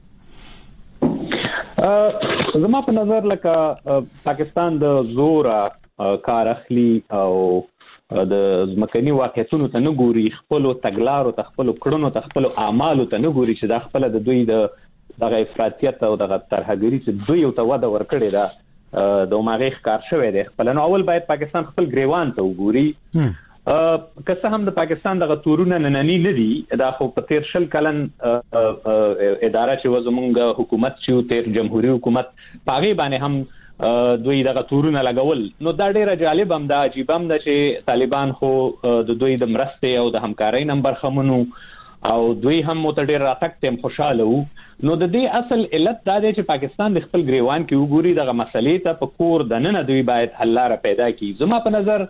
زما په نظر لکه پاکستان د زورا کار اخلي او د ځمکني واقعیتونو ته نه ګوري خپل تګلارو ته خپل کړنو ته خپل اعمالو ته نه ګوري چې د خپل د دوی د دغه افراطیت او دغه ترهګری چې دوی یو ته وده ورکړي دا د ماغه ښکار شوی دی خپل نو اول باید پاکستان خپل گریوان ته وګوري که څه هم د پاکستان دغه تورونه نننی ندي دا خو په تیر شل کلن اداره چې وزمونږ حکومت چې تیر جمهوریت حکومت پاغي باندې هم دوی دغه تورونه لګول نو دا ډیره جالب هم دا عجیب هم دا چې طالبان خو د دوی د مرستې او د همکارۍ نمبر خمنو او دوی هم متډیر راتک تم خوشاله وو نو د دې اصل علت دا دی چې پاکستان د خپل گریوان کې وګوري دغه مسلې ته په کور د نن دوی باید حل لاره پیدا کړي زما په نظر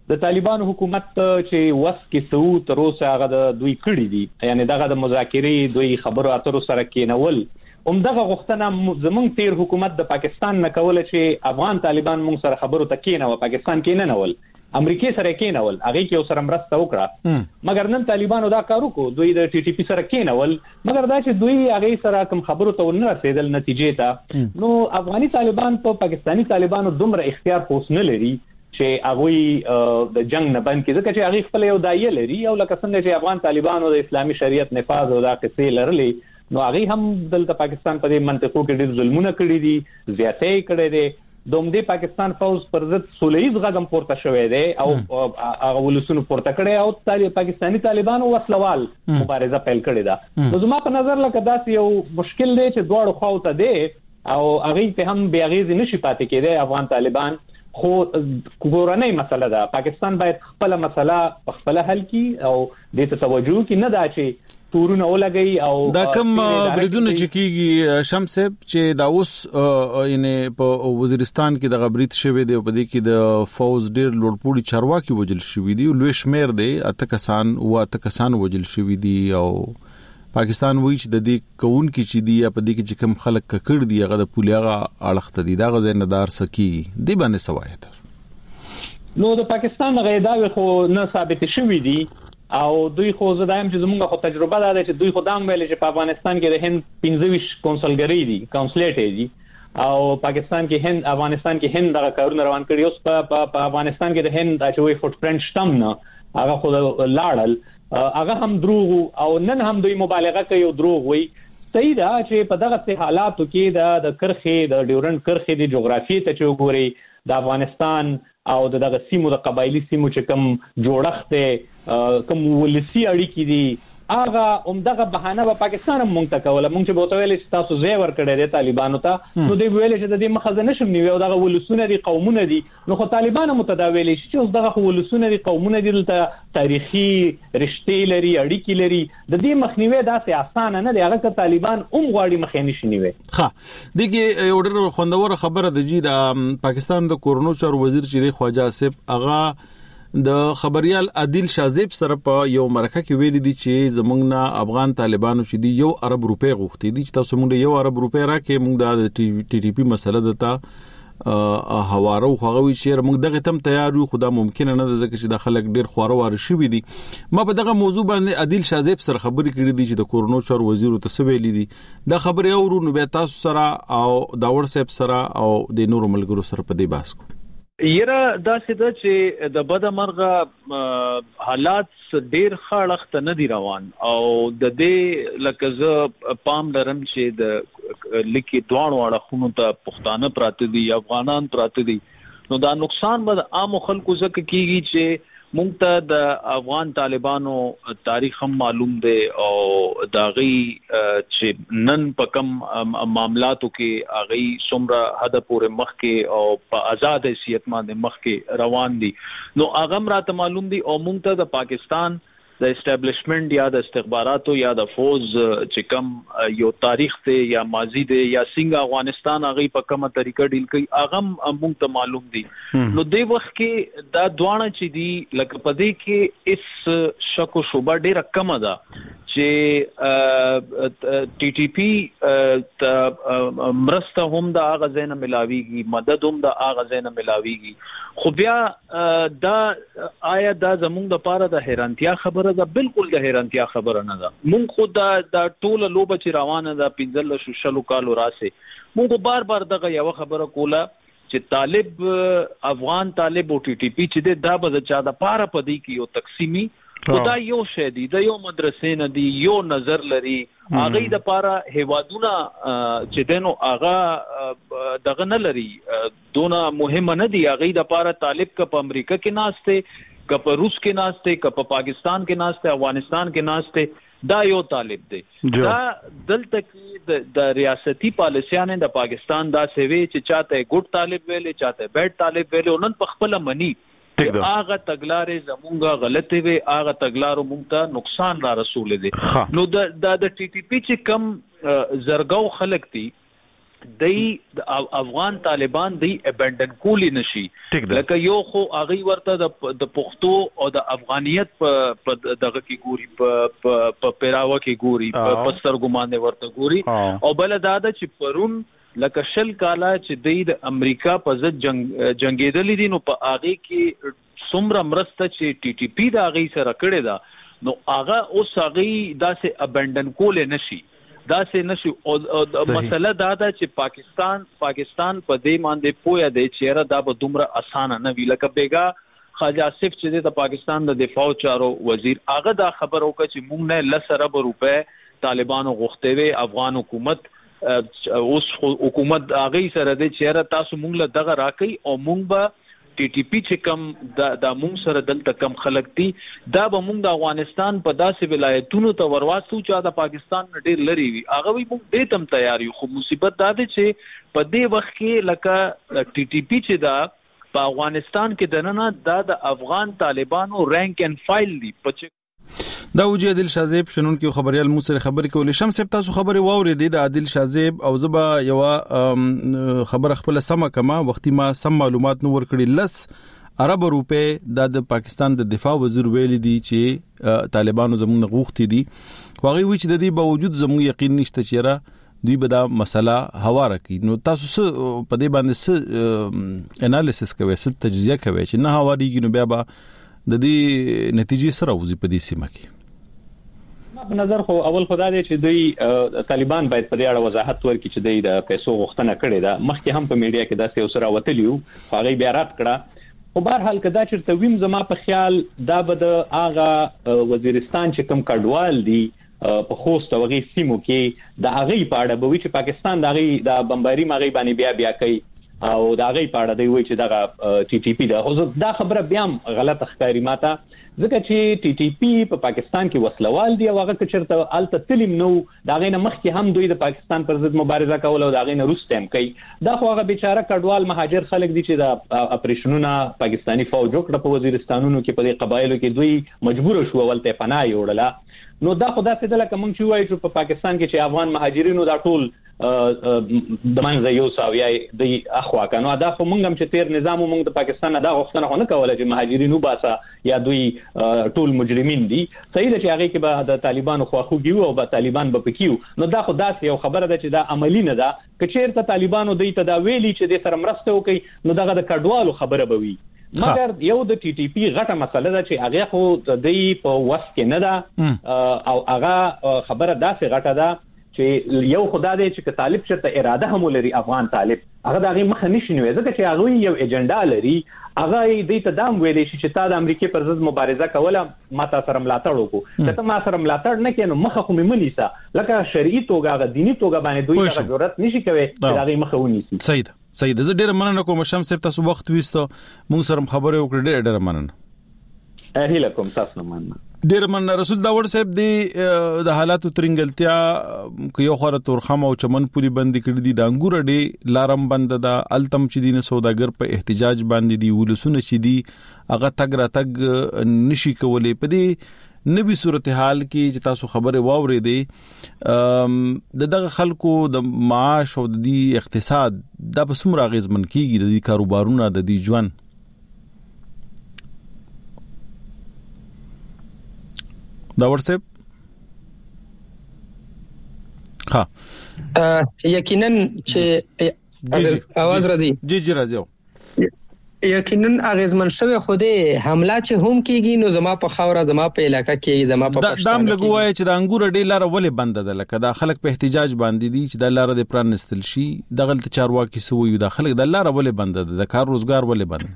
د طالبانو حکومت چې وس کې سو تر اوسه هغه د دوی کړی دي یعنی دغه د مذاکرې دوی خبرو اترو سره کېنول همدغه غوښتنه زمونږ تیر حکومت د پاکستان نه کوله چې افغان طالبان موږ سره خبرو ته کېنوي پاکستان کې نه نول امریکای سره کېنول هغه کې سره مرسته وکړه مګر نن طالبانو دا کار وکړو دوی د ټي ټي پی سره کېنول مګر دا چې دوی هغه سره کوم خبرو ته ونه رسیدل نتیجې ته نو افغاني طالبان په پاکستانی طالبانو دومره اختیار پوس نه لري چې هغه د جنگ نه بند کړي ځکه چې هغه خپل یو دایې لري او لکه څنګه چې افغان طالبانو د اسلامي شریعت نفاذ او د قصې لرلې نو هغه هم دلته پاکستان په دې منطقو کې ډېر ظلمونه کړی دي زیاتې کړې دي دومره پاکستان فوز پر ضد سولېز غږم پورته شوې ده او هغه ولسونو پورته کړي او طالب پاکستانی طالبانو وسلوال مبارزه پیل کړې ده نو زما په نظر لکه داسې یو مشکل دی چې دواړو خواو ته دی او هغه په هم بیا غیز نشي پاتې کېده افغان طالبان خو کورنۍ مسله ده پاکستان باید خپل مسله خپل حل کړي او دې ته توجه کړي نه دا چې تورونه ولګي او دا کوم بریدونه چې کیږي شمس چې دا اوس یعنی په وزیرستان کې د غبرید شوی دی په دې کې د فوز ډیر لوړپوړي چارواکي وجل شوی دی لوی شمیر دی اته کسان او اته کسان وجل شوی دی او پاکستان وایي چې د دې کون کې چې دی په دې کې چې کوم خلک ککړ دی هغه د پولیغه اړخته دي دا غزه ندار سکی دی باندې سوایته نو د پاکستان غیداوی خو نه ثابت شوی دی او دوی خو زدایم چې زموږ خو تجربه ده چې دوی خدام ویل چې په افغانستان کې د هند پنځه ویشت کونسلګری دي کونسلیټ دي او پاکستان کې هند افغانستان کې هند دغه کارونه روان کړي اوس په افغانستان کې د هند د چوي فوټ پرنټ شتم نه هغه خو لاړل هغه هم دروغ او نن هم دوی مبالغه کوي او دروغ وي صحیح ده چې په دغه حالاتو کې د د کرخې د ډیورنډ کرخې د جغرافي ته چې وګوري د افغانستان او دغه سیمو د قبایلی سیمو چې کوم جوړښت کوم ولسی اړیکې دي هغه همدغه بهانه په پاکستان هم مونږ ته کوله مونږ چې بوته ویل چې تاسو زی ور کړی دی طالبانو ته نو دوی ویل چې د دې مخزه نشم نیو دغه ولسونه دي قومونه دي نو خو طالبانو متداول شي چې اوس دغه ولسونه دي قومونه دي ته تاریخي رشتې لري اړیکې لري د دې مخنیوي داسې اسانه نه دی هغه ک طالبان هم غواړي مخې نشي نیوي ښه دغه یو ډېر خوندور خبره د جی د پاکستان د کورونو چارو وزیر چې دی خواجه آصف هغه د خبريال عادل شازیب سره په یو مرکه کې ویل دي چې زمونږ نه افغان طالبانو چې دی یو ارب روپے غوښتي دي چې تاسو مونږ یو ارب روپے راکې مونږ د ټي ټي پی مسله دته هوارو خوغوي چې مونږ دغه تم تیار یو خدا ممکن نه ده ځکه چې د خلک ډیر خواره وار شوی دي ما په دغه موضوع باندې عادل شازیب سره خبرې کړې دي چې د کورونو چارو وزیر ته سویلې دي دا خبره اورو نو به تاسو سره او داور صاحب سره او د نورو ملګرو سره په دې باس کو یره دا څه ده چې د بده مرغه حالات ډیر خړخت نه دی روان او د دې لکه ز پام لرم چې د لکی دوانو اړخونو ته پښتانه پراته دي افغانان پراته دي نو دا نقصان به عام خلکو زکه کیږي چې مونږ ته د افغان طالبانو تاریخ هم معلوم دی او دا غي چې نن په کم معاملاتو کې اغي څومره حد پورې مخ کې او په آزاد حیثیت باندې مخ کې روان دي نو هغه راته معلوم دي او مونږ ته د پاکستان د اسټابلیشمنت یا د استخباراتو یا د فوز چې کم یو تاریخ ته یا ماضی دی یا څنګه افغانستان هغه په کومه طریقه ډیل کوي هغه موږ ته معلوم دي نو د وخت کې دا دوانه چې دی لکه پدې کې اس شک او شوبه ډیره کم ده چې ټي ټي پی مرسته هم د اغه زینه ملاویږي مدد هم د اغه زینه ملاویږي خو بیا دا آیا دا زموږ د پاره د حیرانتیا خبره ده بالکل د حیرانتیا خبره نه ده مونږ خو دا د ټوله لوبه چې روانه ده پنځل شلو کالو راسه مونږ بار بار دغه یو خبره کوله چې طالب افغان طالب او ټي ټي پی چې دا به چا د پاره پدې کې یو تقسیمی خدا یو شه دی د یو مدرسې نه دی یو نظر لري هغه د پاره هوادونه چې دنو هغه دغه نه لري دونه مهمه نه دی هغه د پاره طالب ک په امریکا کې ناشته ک په روس کې ناشته ک په پاکستان کې ناشته افغانستان کې ناشته دا یو طالب دی دا دلته کې د ریاستي پالیسیانه د پاکستان دا سوي چې چاته ګډ طالب ویلې چاته بیډ طالب ویلې نن په خپل منی آغا تګلارې زمونږه غلطي وي آغا تګلارو مونږ ته نقصان را رسول دي نو د د ټي ټي پی چې کم زرګاو خلک دي د افغان طالبان دی ابندن کولی نشي لکه یو خو اغي ورته د پښتو او د افغانیت په دغه کې ګوري په پیراوه کې ګوري په پسترګمانه ورته ګوري او بل دا د چې پرون لکه شل کاله چې د امریکا په ضد جنگ جنگیدل دي نو په اغي کې څومره مرسته چې ټي ټي پی دا اغي سره کړی دا نو هغه اوس اغي داسې ابندن کول نشي دا سه نشي او مسله دا ده چې پاکستان پاکستان په دې باندې پوهه دی چې را دا به دومره اسانه نه وی لکه بیگا خواجه آصف چې د پاکستان د دفاع چارو وزیر هغه دا خبر وکړه چې موږ نه لس ارب روپے طالبانو غوښته وي افغان حکومت اوس حکومت هغه سره د چې را تاسو موږ له دغه راکې او موږ به ټي ټي پی چې کم د د موږ سره دلته کم خلک دي دا به موږ د افغانستان په داسې ولایتونو ته ورواستو چې د پاکستان ډېر لري وي هغه وي موږ دې تم تیار یو خو مصیبت دا ده چې په دې وخت کې لکه ټي ټي پی چې دا په افغانستان کې دننه دا د افغان طالبانو رانک اینڈ فایل دی په دا وجه عادل شازیب شنن کې خبريال مو سره خبرې کولې شمس تاسو خبرې واورې د عادل شازیب او زبا یو خبر خپل سم کما وختي ما سم معلومات نو ورکړي لس ارب روپے د پاکستان د دفاع وزیر ویل دي چې طالبانو زموږ غوښتي دي واغې وی چې د دې باوجود زموږ یقین نشته چې را دوی به دا مسله هواره کوي نو تاسو په دې باندې س انالیسس کوي س تجزیه کوي چې نه هواريږي نو بیا به د دې نتیجې سره وځي په دې سیمه کې په نظر خو اول خدای دې چې دوی طالبان باید په دې اړه وضاحت ورکړي چې دوی د پیسو غوښتنه کړې ده مخکې هم په میډیا کې دا څه سره وتلیو هغه بیا رات کړه خو بهر حال کدا چې تویم زما په خیال دا به د اغه وزیرستان چې کوم کډوال دي په خوست او غي سیمو کې د اغه په اړه به چې پاکستان د اغه د بمباری مغي باندې بیا بیا کوي او دا غي په اړه دی وی چې دغه ټي ټي پی دا دا خبره بیا غلط ښکاری ماته ځکه چې ټي ټي پی په پاکستان کې وسلوال دی او هغه چرته الته تلم نو دا غي نه مخکې هم دوی د پاکستان پر ضد مبارزه کول او دا غي نه روسته هم کوي دا خو هغه بیچاره کډوال مهاجر خلک دي چې د اپریشنونو پاکستانی فوج وکړه په وزیرستانونو کې په دې قبایلو کې دوی مجبور شو ولته پناه یوړله نو دا خدا څه دلته کوم چې وایي چې په پاکستان کې چې افغان مهاجرینو دا ټول د منځ یو ساوی د اخوا کنو دا خو مونږ هم چې تیر نظام مونږ د پاکستان دا غوښتنه خو نه کوله چې مهاجرینو باسه یا دوی ټول مجرمین دي صحیح ده چې هغه کې به د طالبانو خواخوږي او به طالبان به پکيو نو دا خو داسې یو خبره ده چې دا عملی نه ده کچیر ته طالبانو دوی ته دا ویلي چې د سره مرسته وکړي نو دغه د کډوالو خبره به وي مګر یو د ټي ټي پی غټه مسله ده چې هغه خو د دې په وس کې نه ده او هغه خبره داسې غټه ده چې یو خدای دې چې طالب چرته اراده هم لري افغان طالب هغه دغه مخ نشي نو ځکه چې هغه یو ایجنډا لري هغه دې ته دام ویلې چې تا د امریکای پر ضد مبارزه کوله ماته سره ملاتړ وکړو ته ما سره ملاتړ نه کینو مخه خو مې منیسا لکه شرعي توګه دینی توګه باندې دوی ته ضرورت نشي کوي چې هغه مخه ونیسي صحیح صحیح زه ډیر مننه کوم شمس تاسو وخت وېستو مونږ سره خبرې وکړې ډیر ډیر مننه اهله کوم تاسو مننه ډیر مننه رسول داور صاحب دی د حالاتو ترنګلتیا یو خره تورخم او چمن پوری بند کړي دي د انګور ډي لارم بند ده التم چې دینه سوداګر په احتجاج باندې دي ولسونه چې دي هغه تګ را تګ نشي کولې په دې نبي صورتحال کې چې تاسو خبره واورې دي د دغه خلکو د معاش او د اقتصاد د بسمره غیزمن کیږي د کاروبارونو د دي ژوند دا ورسه ها یقینا چې आवाज راځي جی جی راځي یقینا اغیزمن شوی خوده حمله چې هم کیږي نو زما په خاوره زما په علاقې کې زما په پښتون دام لګوي چې د انګور ډی لار ولې بند ده لکه دا خلک په احتجاج باندې دي چې د لار د پرانستل شي د غلط چارواکي سوي د خلک د لار ولې بند ده د کار روزګار ولې بند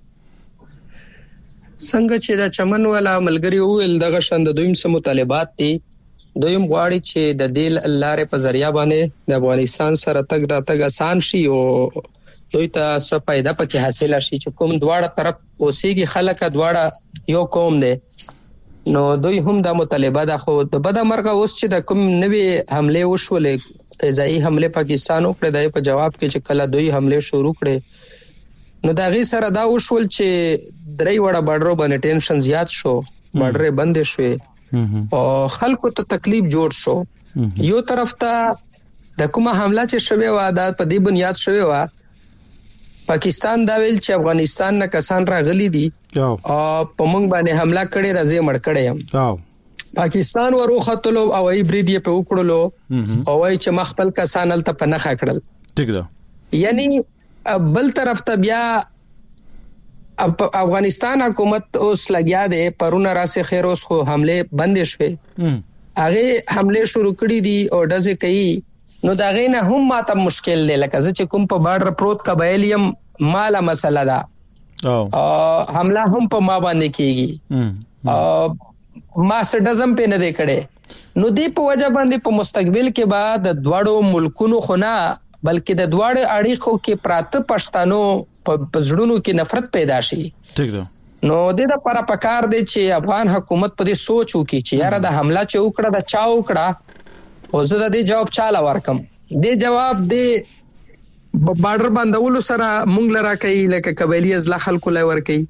څنګه چې د چمن ولا ملګری ویل دغه شند دویم سم مطالبات دي دویم غواړي چې د دې لارې په ذریعہ باندې د افغانستان سره تګ را تګ آسان شي او دوی ته څه پیدا پکې حاصل شي چې کوم دواړه طرف اوسېږي خلک دواړه یو قوم دي نو دوی هم د مطالبه ده خو د بده مرګه اوس چې د کوم نوې حمله وشولې فضائي حمله پاکستان وکړه د په جواب کې چې کله دوی حمله شروع کړي نو دا غي سره دا وشول چې درې وړه بارډر باندې ټینشن زیات شو بارډر بند شوه او خلکو ته تکلیف جوړ شو یو طرف ته د کومه حمله چې شوه و دا په دې بنیاد شوه و پاکستان دا ویل چې افغانستان نه کسان راغلي دي او په موږ باندې حمله کړې راځي مړ کړې هم پاکستان وروختلو او ای بریدي په وکړلو او ای چې مخبل کسان ته پنخه کړل ټیک ده یعنی بل طرف ته بیا افغانستان حکومت اوس لګیا دی پرونه راسه خیر اوس خو حمله بند شوه هغه حمله شروع کړې دي او دځه کوي نو دا غینه هم ماته مشکل دی لکه چې کوم په بارډر پروت قبایلیم مالا مسله ده او حمله هم په ما باندې کیږي او ما سډزم په نه دی کړي نو دی په وجه باندې په مستقبل کې بعد د دواړو ملکونو خونه بلکې د دواړو اړیخو کې پراته پښتنو په پزړونو کې نفرت پیدا شي ټیک ده نو د دې لپاره پکار دی چې افغان حکومت په دې سوچ وکړي چې یاره د حمله چې وکړه د چا وکړه او زه د دې جواب چاله ورکم دې جواب دې بارډر باندې سره مونږ لرا کوي لکه قبایلی ازلا خلکو لای ور کوي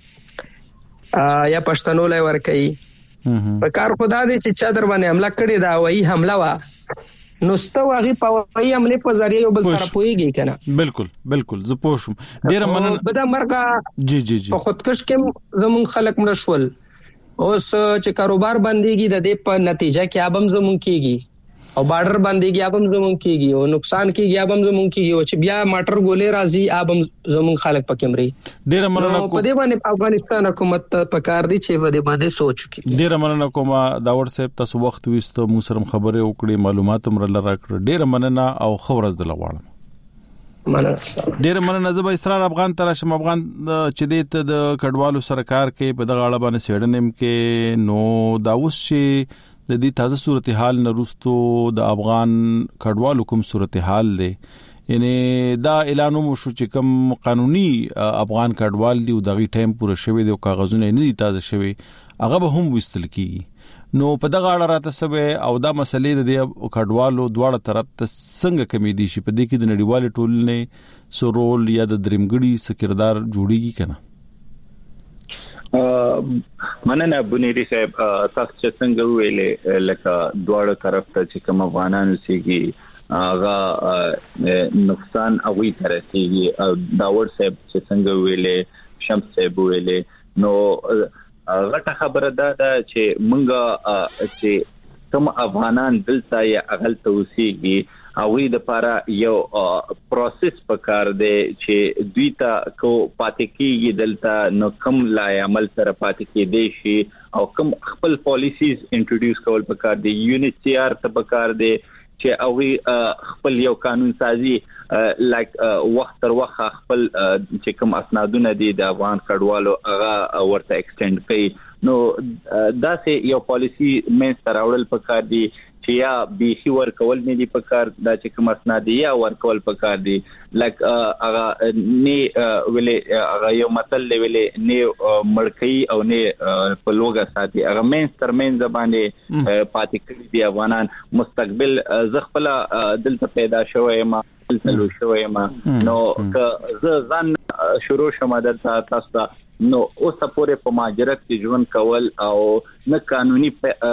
یا پښتنو لای ور کوي په کار خدا دې چې چا در باندې حمله کړې دا وایي حمله وا نو ستو هغه په وایي حمله په ذریعہ یو بل سره پويږي کنه بالکل بالکل زه پوښم ډیر مننه بدا مرګه جی جی جی په خودکش کې زمون خلک مړ شول اوس چې کاروبار بنديږي د دې په نتیجه کې ابم زمون کیږي او بارډر باندې ابم زمون کیږي او نقصان کیږي ابم زمون کیږي او چې بیا ماټر ګولې راځي ابم زمون خلک پکې مري ډیر مننه په دې باندې افغانستان حکومت په کار دی چې په دې باندې سوچ وکړي ډیر مننه کوم داور صاحب تاسو وخت وستو مو سره خبرې وکړې معلومات هم راکړه ډیر مننه او خبرز د لواړم مننه ډیر مننه زبا اسرار افغان ترشم افغان چې دې د کډوالو سرکار کې په دغه اړه باندې سیډنم کې نو داوس چې د دې تازه صورتحال نرستو د افغان کډوالو کوم صورتحال دی یعنی دا اعلان مو شو چې کوم قانوني افغان کډوال دی او دغه ټایم پوره شوی دی او کاغذونه نه دي تازه شوی هغه به هم وستل کیږي نو په دغه اړه راته سبه او دا مسلې د کډوالو دواړه طرف ته څنګه کمی دي شي په دې کې د نړیوال ټولنې سرول یا د درمګړي سکردار جوړیږي کنه مننه بنيري صاحب تاسو چې څنګه ویلې لکه دواړو طرف ته چې کوم افغانانو سيږي هغه نقصان اوی ترسيږي داور صاحب چې څنګه ویلې شمس صاحب ویلې نو غټه خبره ده چې مونږه چې کوم افغانان دلته یا اغل توسيږي اوی د لپاره یو پروسس پکار دی چې دوی ته کو پاتې کیږي دلته نو کم لا عمل سره پاتې کېدي شي او کم خپل پالیسیز انټروډیوس کول پکار دی یونیټ سی آر ته پکار دی چې اوی خپل یو قانون سازي لایک وخت تر وخت خپل چې کوم اسنادونه دي د افغان کډوالو هغه ورته ایکسټند کوي نو دا سه یو پالیسی مین سره وړل پکار دی چې یا به ور کول نه دي پکار دا چې کوم اسناد یا ور کول پکار دي لکه هغه نه ویلې هغه یو متل ویلې نه مړکې او نه په لوګه ساتي هغه مین ترمن زبانه پاتې کړی دی افغانان مستقبل زغفل دلته پیدا شوی ما تلو شوی ما نو که ز ځان شروع شوم درته تاسو نو اوس پورې په ماجرت کې ژوند کول او نه قانوني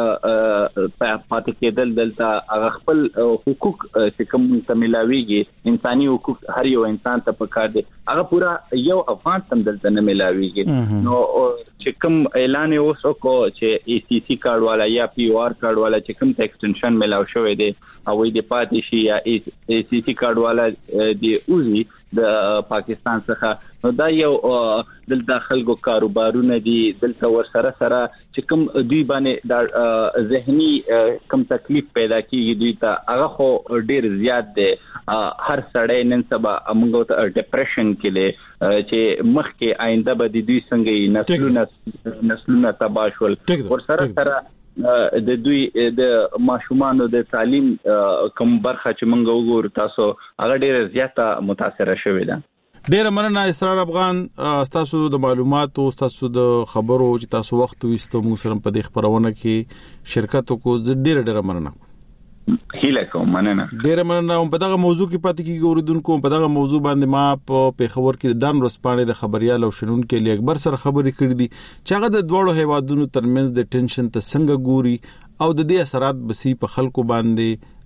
پاتې کېدل دلته هغه خپل حقوق چې کوم ته ملاويږي انساني حقوق هر یو انسان ته پکار دي هغه پورا یو افغان تم دلته نه ملاويږي نو چې کوم اعلان اوس کو چې ای سی سی کارت والا یا پی او آر کارت والا چې کوم ته ایکسټنشن ملاو شوی دی او د پاتې شي یا ای سی سی کارت والا دی اوزي د پاکستان څخه نو دا یو دل داخلو کاروبارونه دي دلته ور سره سره چې کوم دوی باندې د ذهني کم تکلیف پیدا کیږي دوی ته هغه خو ډیر زیات دي هر سړی نن سبا موږ ته ډیپریشن کې لې چې مخ کې آینده به دوی څنګه نسلونه نسلونه تباشول ور سره سره د دوی د ماشومان د تعلیم کوم برخه چې موږ وګورو تاسو هغه ډیر زیاته متاثر شوې ده ډیر مننه اسرار افغان تاسو د معلوماتو تاسو د خبرو چې تاسو وخت وستو موږ سره په دې خبرونه کې شرکت کو ډیر ډیر مننه هیله کوم مننه ډیر مننه په دغه موضوع کې پاتې کیږي اوریدونکو په دغه موضوع باندې ما په پیښور کې ډان رسپانې د خبريال او شنون کې لږ اکبر سره خبرې کړې دي چې هغه د دوړو هیوادونو ترمنځ د ټینشن ته څنګه ګوري او د دې اثرات بسی په خلکو باندې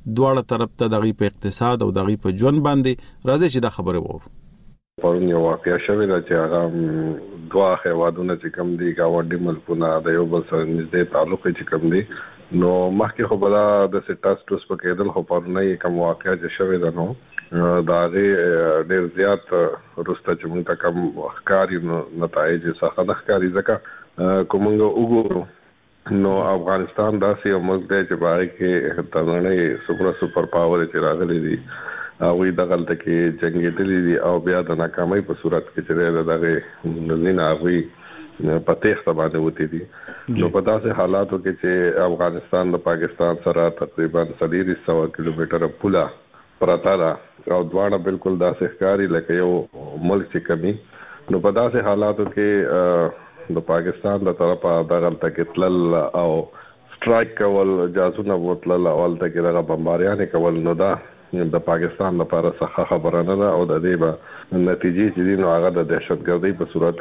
دواړه طرف ته دغه په اقتصاد او دغه په ژوند باندې راځي چې دا خبره وو. پرون یو واقعیا شوې ده چې هغه دوا هیوادونه چې کوم دي ګاونډي ملکونه د یو بل سره نږدې تعلق چې کوم دي نو مخکې خو بلا د سټاس ټوس په کېدل خو پرونه کوم واقعیا چې شوې ده نو دا غي ډېر زیات روسته چې موږ ته کوم ښکاری نتایج څخه د ښکاری ځکه کومنګ وګورو نو افغانستان داسې یو ملک دی چې باندې کې تنړې سپر سپر پاور چې راغلي دي او دغه کې جنگي دي دي او بیا د ناکامۍ په صورت کې چې دغه نزینه غوي په تخته باندې وتی دي نو په داسې حالاتو کې چې افغانستان د پاکستان سره تقریبا ثلاث سوه کیلومتره پوله پراته ده او دواړه بالکل داسې ښکاری لکه یو ملک چې کمی نو په داسې حالاتو کې د پاکستان د طرفه دغه تکتل او سټرایک کول جاسونه وتل او تل دغه بمباریان کول نو دا د پاکستان لپاره څه خبره نه ده او د دې به نتیجې چې دي نو هغه د دهشتګردۍ په صورت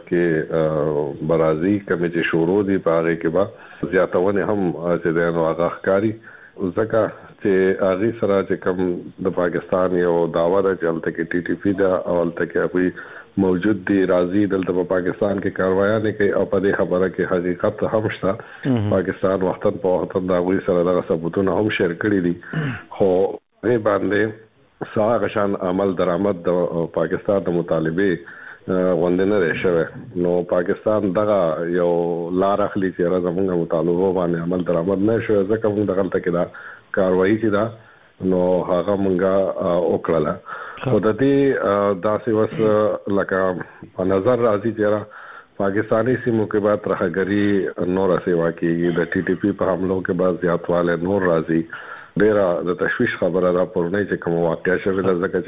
کې برازي کمی چې شروع دي په هغه کې به زیاتونه هم چې د نو هغه ښکاری ځکه چې هغه سره چې کوم د پاکستان یو داوا ده چې الته کې ټي ټي پی دا او الته کې کوئی موجود دي راځي دلته په پاکستان کې کاروایي نه کوي او په دې خبره کې حقیقت هم شته پاکستان وختن په وختن دا غوي سره دغه ثبوتونه هم شیر کړی دي خو غي باندې ساغشان عمل درآمد د پاکستان د مطالبه وندنه راشوه نو پاکستان دغه یو لار اخلي چې راځمږه مطالبه باندې عمل درآمد نه شو ځکه موږ دغه تل کې دا کاروایی چې دا نو هغه مونږه وکړه خو د دې داسې وس لکه په نظر راځي چې پاکستانی سیمو کې بعد ترهګری نور سیوا کیږي د ټي ټي پی په حملو کې بعد زیاتواله نور راځي ډیره د تشویش خبره را پورنه چې کوم واقعیا شوه د ځکه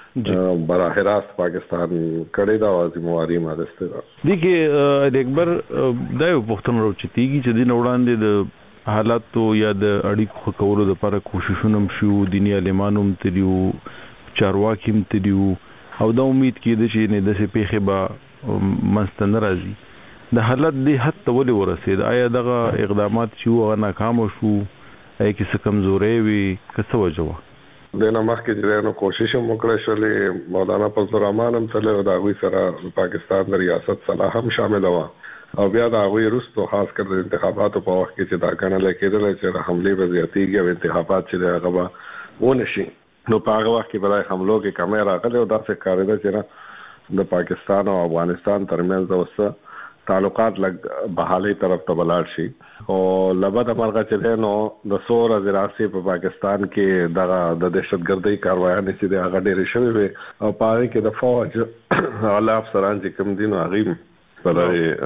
چې براه راست پاکستان کړي دا ذمہواری مادسته ده دي کې د اکبر د یو پښتون روچتيږي چې د وړاندې د حالاتو یا د اړیکو کولو لپاره کوششونه شو دیني علمانو تریو چارواکي تریو او دا امید کېده چې نه د سه پیخه با منستن راځي د حالت دی حتی ولې ورسید آیا دغه اقدامات چې و ناکام شو اې کې څه کمزورې وي څه وجوه دنه مخکې چې نو کوشش وکړه شولې مولانا فضل الرحمن هم تل د غوي سره پاکستان د ریاست صلاح هم شامل و او بیا د غوي رستو خاص کر د انتخاباتو په وخت کې چې دا کنه لکېدل چې حمله به زیاتېږي او انتخابات چې هغه ونشي نو په هغه وخت کې بلای حملو کې کیمرا غلې او داسې کارېده چې د پاکستان او افغانستان ترمنځ اوسه تعلقات لګ بحالي طرف ته بلار شي او لبد مرغه چې نو د سور ازراسي په پاکستان کې دغه د دهشتګردۍ کاروایانه چې هغه ډېر شوی وي او پاره کې د فوج اعلی افسران چې کوم دي نو هغه پر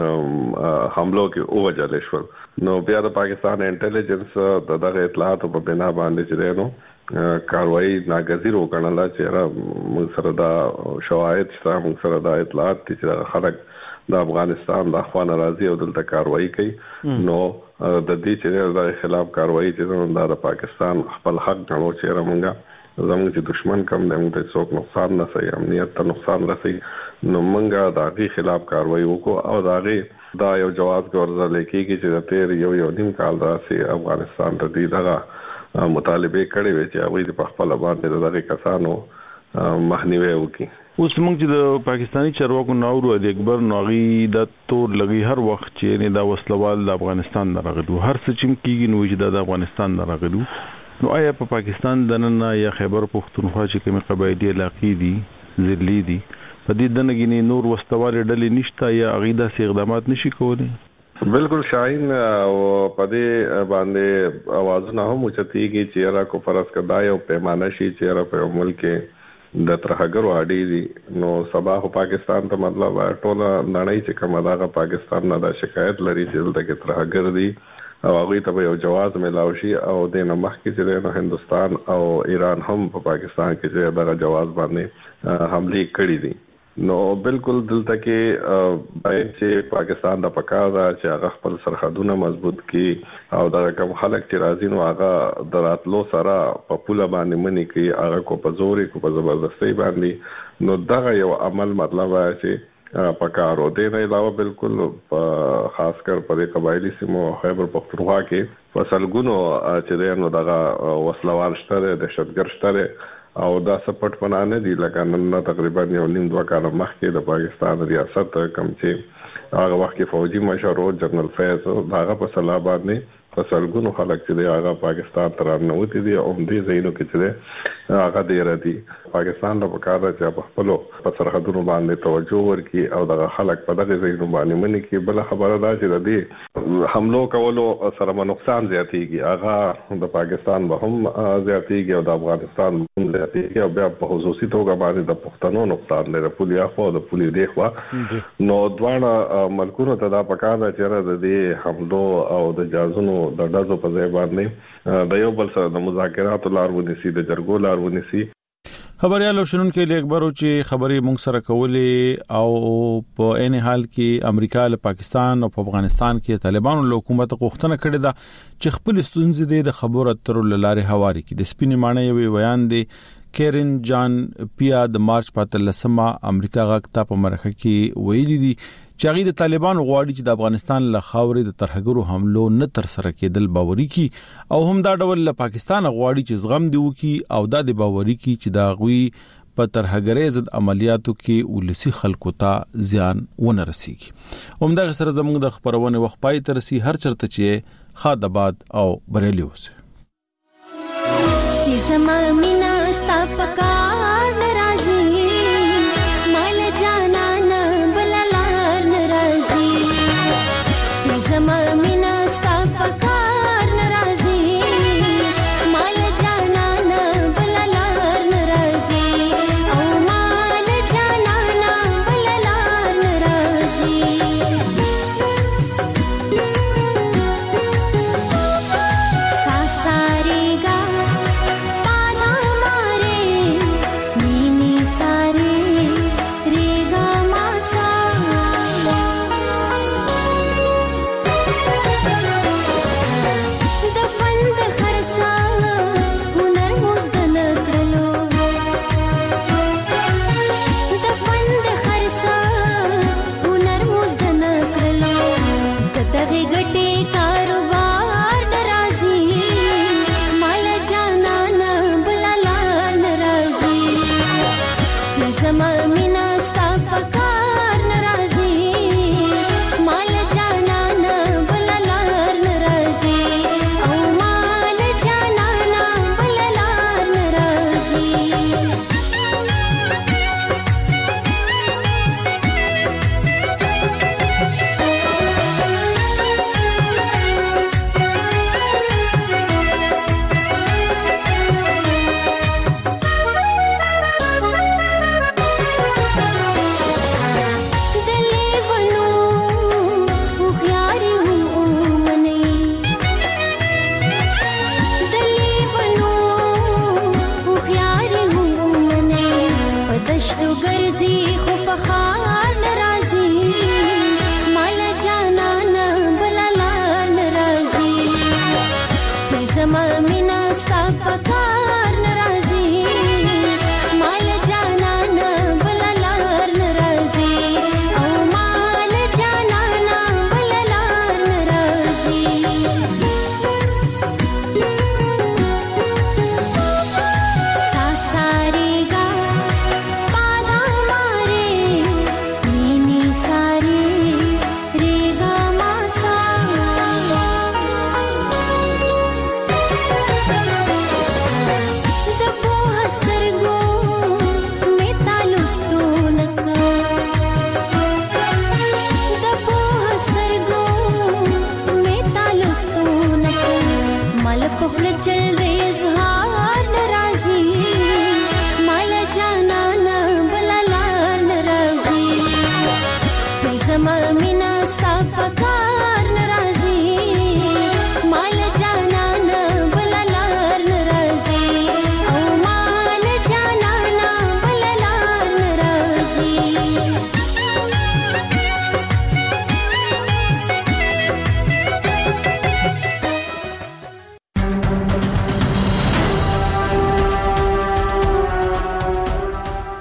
حملو کې اوجل شو نو بیا د پاکستان انټيليجنس د دغه اطلاعات په بنا باندې چې نو کاروایی ناګزیر وکړل چې موږ سره دا شواهد شته موږ سره دا اطلاعات چې خلک د افغانستان د اخوان راضي او دلته کاروایی کوي نو د دې چې د خلاف کاروایی چې د پاکستان خپل حق غنو چې رمنګا زموږ چې دشمن کم د موږ ته څوک نقصان نه سي امنیت ته نقصان رسي نو موږ د هغه خلاف کاروایی وکړو او دا غي دا یو جواز ګورځل کېږي چې د تیر یو یو نیم کال راځي افغانستان ته دغه مطالبه کړي وي چې هغه په خپل باندې دغه کسانو مخنیوي وکړي اوس موږ چې د پاکستانی چارواکو ناورو د اکبر نوغي د تور لګي هر وخت چې نه دا وسلوال د افغانستان نه راغلو هر څه چې کیږي نو چې د افغانستان نه راغلو نو آیا په پاکستان دننه یا خیبر پختونخوا چې کوم قبایلی علاقې دي ذلی دي په دې دنګینې نور وسلوال ډلې نشته یا اغیدا سي اقدامات نشي کولای بالکل شاهین او په دې باندې اوازونه هم اوچتيږي چې را کو فرض کدا یو پیمانه شي چې را په ملک د ترهګرو اړې دي نو سبا خو پاکستان ته مطلب ټوله نړۍ چې کومه دغه پاکستان نه د شکایت لري چې دلته کې ترهګر دي او هغه ته یو جواز ملاوي شي او د نمخ کې چې د هندستان او ایران هم په پاکستان کې چې دغه جواز باندې حمله کړې دي نو بالکل دلته کې باید چې پاکستان د پکاغه چې هغه خپل سرحدونه مضبوط کړي او د کوم خلک چې راځي نو هغه دراتلو سره په پوله باندې منی کوي هغه کو په زوري کو په زبردستۍ باندې نو دغه یو عمل مطلب دی چې پکارو دې نه علاوه بالکل خاص کر په قبایلی سیمو خیبر پختونخوا کې فصلګونو چې دغه دغه وسلوال شته د شتګر شته او دا سپورټ پنانه دي لکه نن تقریبا یو نیم دوه کال مخکې د پاکستان ریاست کم چې هغه وخت کې فوجي مشر جنرال فیض هغه په صلاح باندې فصلګونو خلک چې هغه پاکستان تر نه وتی دي او دې زینو کې چې هغه ډیر دي پاکستان له پکاره چې په خپل په سرحدونو باندې توجه ورکړي او دغه خلک په دغه زینو باندې مني کې بل خبره ده چې د دې حملو کولو سره نقصان زیاتېږي هغه د پاکستان به هم زیاتېږي او د افغانستان هم زیاتېږي او بیا په خصوصي توګه باندې د پښتنو نقصان لري پولیا خو د پولي دی خو نو دواړه ملکونو ته دا پکاره چې د دې حملو او د جازونو د دازو په ځای باندې د یو بل سره د مذاکراتو لار ونیسي د جرګو لار ونیسي. خبريالو شنن کې لیکبرو چې خبري مونږ سره کولې او په عین حال کې امریکا له پاکستان او په افغانستان کې طالبانو له حکومت غوښتنه کړې ده چې خپل ستونزې د خبرو اترو لاره هواري کې د سپینې معنی یو بیان دی کیرن جان پیا د مارچ په لسمه امریکا غاکتا په مرخه کې ویلي دي چې هغه د طالبانو غواړي چې د افغانستان له خاورې د ترهګرو حملو نه تر سره کېدل باوري کی او هم دا ډول له پاکستان غواړي چې زغم دی وکي او دا د باوري کی چې دا غوي په ترهګرۍ ضد عملیاتو کې ولسی خلکو ته زیان ونه رسیږي. همدا سره زموږ د خبرونه وخت پای تر سي هر چرته چې خادباد او بریلی اوسه چې زما مینا ستا پکار ناراضي مال جانا زما مینا ستا پکار ناراضي مال جانا نا بللار ناراضي او مال جانا نا بللار ناراضي ساساريگا پانا مارے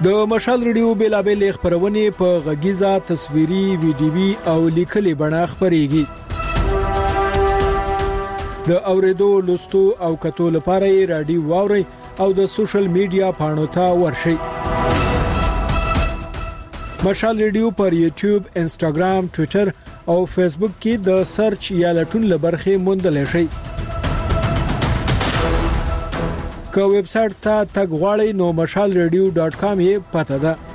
د مشال ریډیو بیلابل خبرونه په غږیزه تصویري ویډیوي او لیکلي بڼه خبريږي د اوریدو لوستو او کتو لپاره رادیو واوري او د سوشل میډیا پاڼو ته ورشي مشال ریډیو پر یوټیوب انسټاګرام ټوئیټر او فیسبوک کې د سرچ یا لټون لبرخه موندل شي که ویب سټ ته تګ غواړئ نو مشال ریډیو ډاټ کام یې پته ده